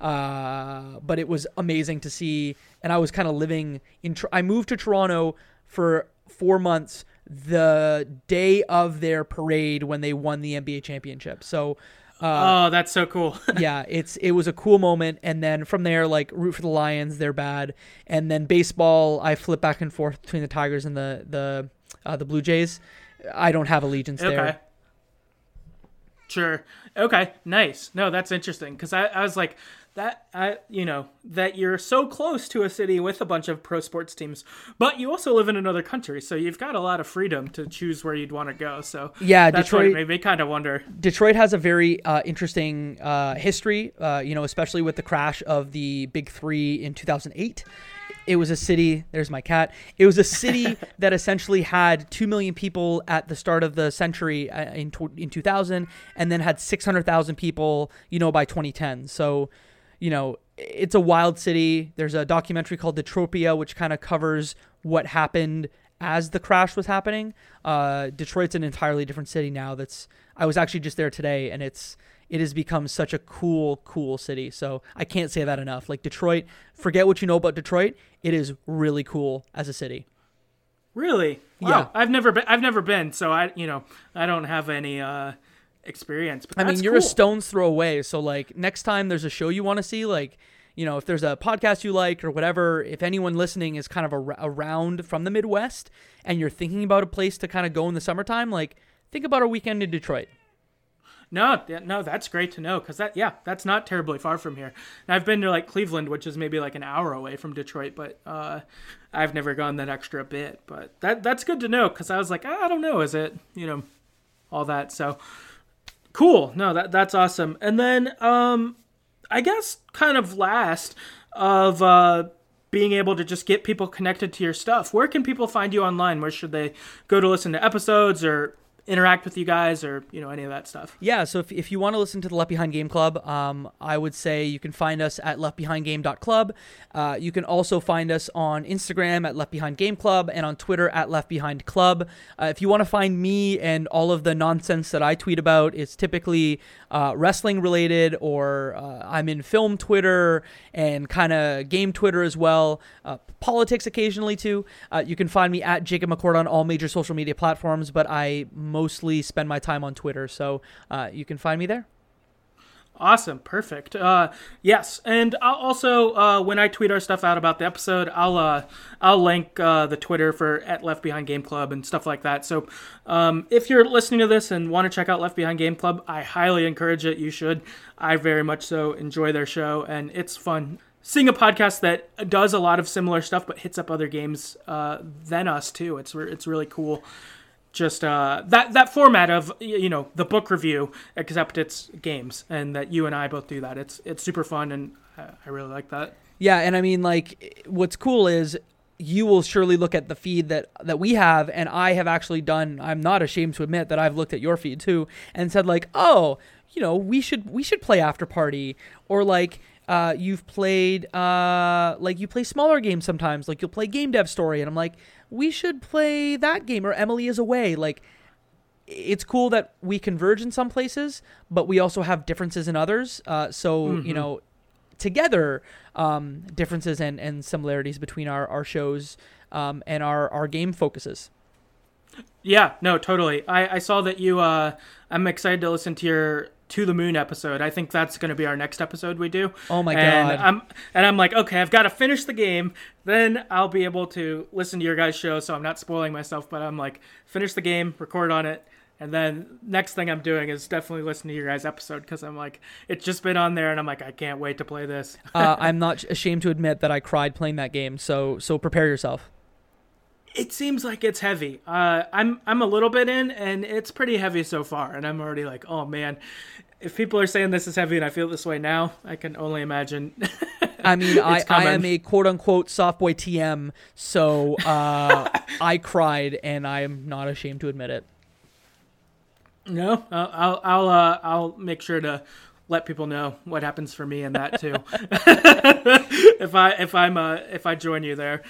But it was amazing to see. And I was kind of living in, I moved to Toronto for 4 months the day of their parade when they won the NBA championship. So
that's so cool.
yeah, it was a cool moment. And then from there, root for the Lions, they're bad. And then baseball, I flip back and forth between the Tigers and the Blue Jays. I don't have allegiance there.
Sure. Okay. Nice. No, that's interesting because I was like that. That you're so close to a city with a bunch of pro sports teams, but you also live in another country, so you've got a lot of freedom to choose where you'd want to go. So
yeah,
that's
Detroit
what it made me kind of wonder.
Detroit has a very interesting history. Especially with the crash of the Big Three in 2008. It was a city, there's my cat. It was a city that essentially had 2 million people at the start of the century in 2000, and then had 600,000 people, by 2010. So, it's a wild city. There's a documentary called Detropia, which kind of covers what happened as the crash was happening. Detroit's an entirely different city now. I was actually just there today, and it has become such a cool city. So I can't say that enough. Like Detroit, forget what you know about Detroit. It is really cool as a city.
Really? Wow.
Yeah.
I've never been, so I don't have any experience. But that's
you're
cool.
a stone's throw away. So next time there's a show you want to see, if there's a podcast you like or whatever, if anyone listening is kind of around from the Midwest and you're thinking about a place to kind of go in the summertime, think about a weekend in Detroit.
No, that's great to know because that's not terribly far from here. And I've been to Cleveland, which is maybe an hour away from Detroit, but I've never gone that extra bit. But that's good to know because I was like, I don't know, is it all that? So cool. No, that's awesome. And then I guess kind of last of being able to just get people connected to your stuff. Where can people find you online? Where should they go to listen to episodes or interact with you guys or, any of that stuff.
Yeah, so if you want to listen to the Left Behind Game Club, I would say you can find us at leftbehindgame.club. You can also find us on Instagram at Left Behind Game Club and on Twitter at Left Behind Club. If you want to find me and all of the nonsense that I tweet about, it's typically wrestling related, or I'm in film Twitter and kind of game Twitter as well. Politics occasionally too. You can find me at Jacob McCord on all major social media platforms, but I mostly spend my time on Twitter, so you can find me there.
Awesome. Perfect. Yes. And I'll also, when I tweet our stuff out about the episode, I'll link the Twitter for at Left Behind Game Club and stuff like that. So if you're listening to this and want to check out Left Behind Game Club, I highly encourage it. You should. I very much so enjoy their show, and it's fun seeing a podcast that does a lot of similar stuff but hits up other games than us too. It's really cool. Just that format of the book review, except it's games, and that you and I both do that. It's super fun, and I really like that.
Yeah, and I mean, like, what's cool is you will surely look at the feed that we have, and I have actually done. I'm not ashamed to admit that I've looked at your feed too and said like, oh, we should play After Party, or like. You've played, you play smaller games sometimes, like you'll play Game Dev Story, and I'm like, we should play that game, or Emily is Away. Like, it's cool that we converge in some places, but we also have differences in others. Together, differences and similarities between our shows and our game focuses.
Yeah, no, totally. I saw that you, I'm excited to listen to your To the Moon episode. I think that's going to be our next episode we do.
Oh my God.
I'm like, okay, I've got to finish the game. Then I'll be able to listen to your guys' show, so I'm not spoiling myself, but I'm like, finish the game, record on it. And then next thing I'm doing is definitely listen to your guys' episode, because I'm like, it's just been on there, and I'm like, I can't wait to play this.
I'm not ashamed to admit that I cried playing that game, so prepare yourself.
It seems like it's heavy. I'm a little bit in, and it's pretty heavy so far. And I'm already like, oh man, if people are saying this is heavy and I feel this way now, I can only imagine.
I mean, I am a quote unquote soft boy TM, so I cried, and I am not ashamed to admit it.
No, I'll make sure to let people know what happens for me in that too. if I join you there.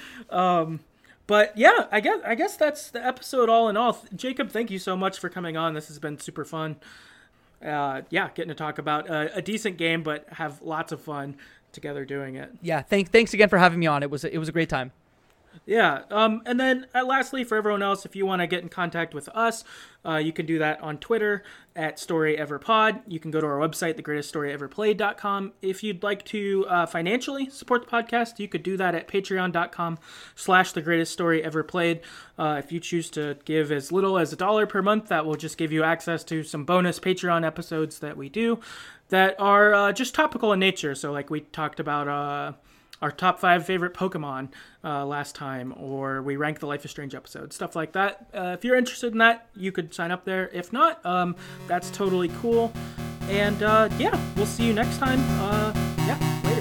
But yeah, I guess that's the episode all in all. Jacob, thank you so much for coming on. This has been super fun. Getting to talk about a decent game, but have lots of fun together doing it.
Yeah, thanks again for having me on. It was a great time.
Yeah. And then lastly, for everyone else, if you want to get in contact with us, you can do that on Twitter at StoryEverPod. You can go to our website, thegreateststoryeverplayed.com. If you'd like to financially support the podcast, you could do that at patreon.com/thegreateststoryeverplayed. If you choose to give as little as $1 per month, that will just give you access to some bonus Patreon episodes that we do that are just topical in nature. So like we talked about our top 5 favorite Pokemon last time, or we rank the Life is Strange episode, stuff like that. If you're interested in that, you could sign up there. If not, that's totally cool. And we'll see you next time. Later.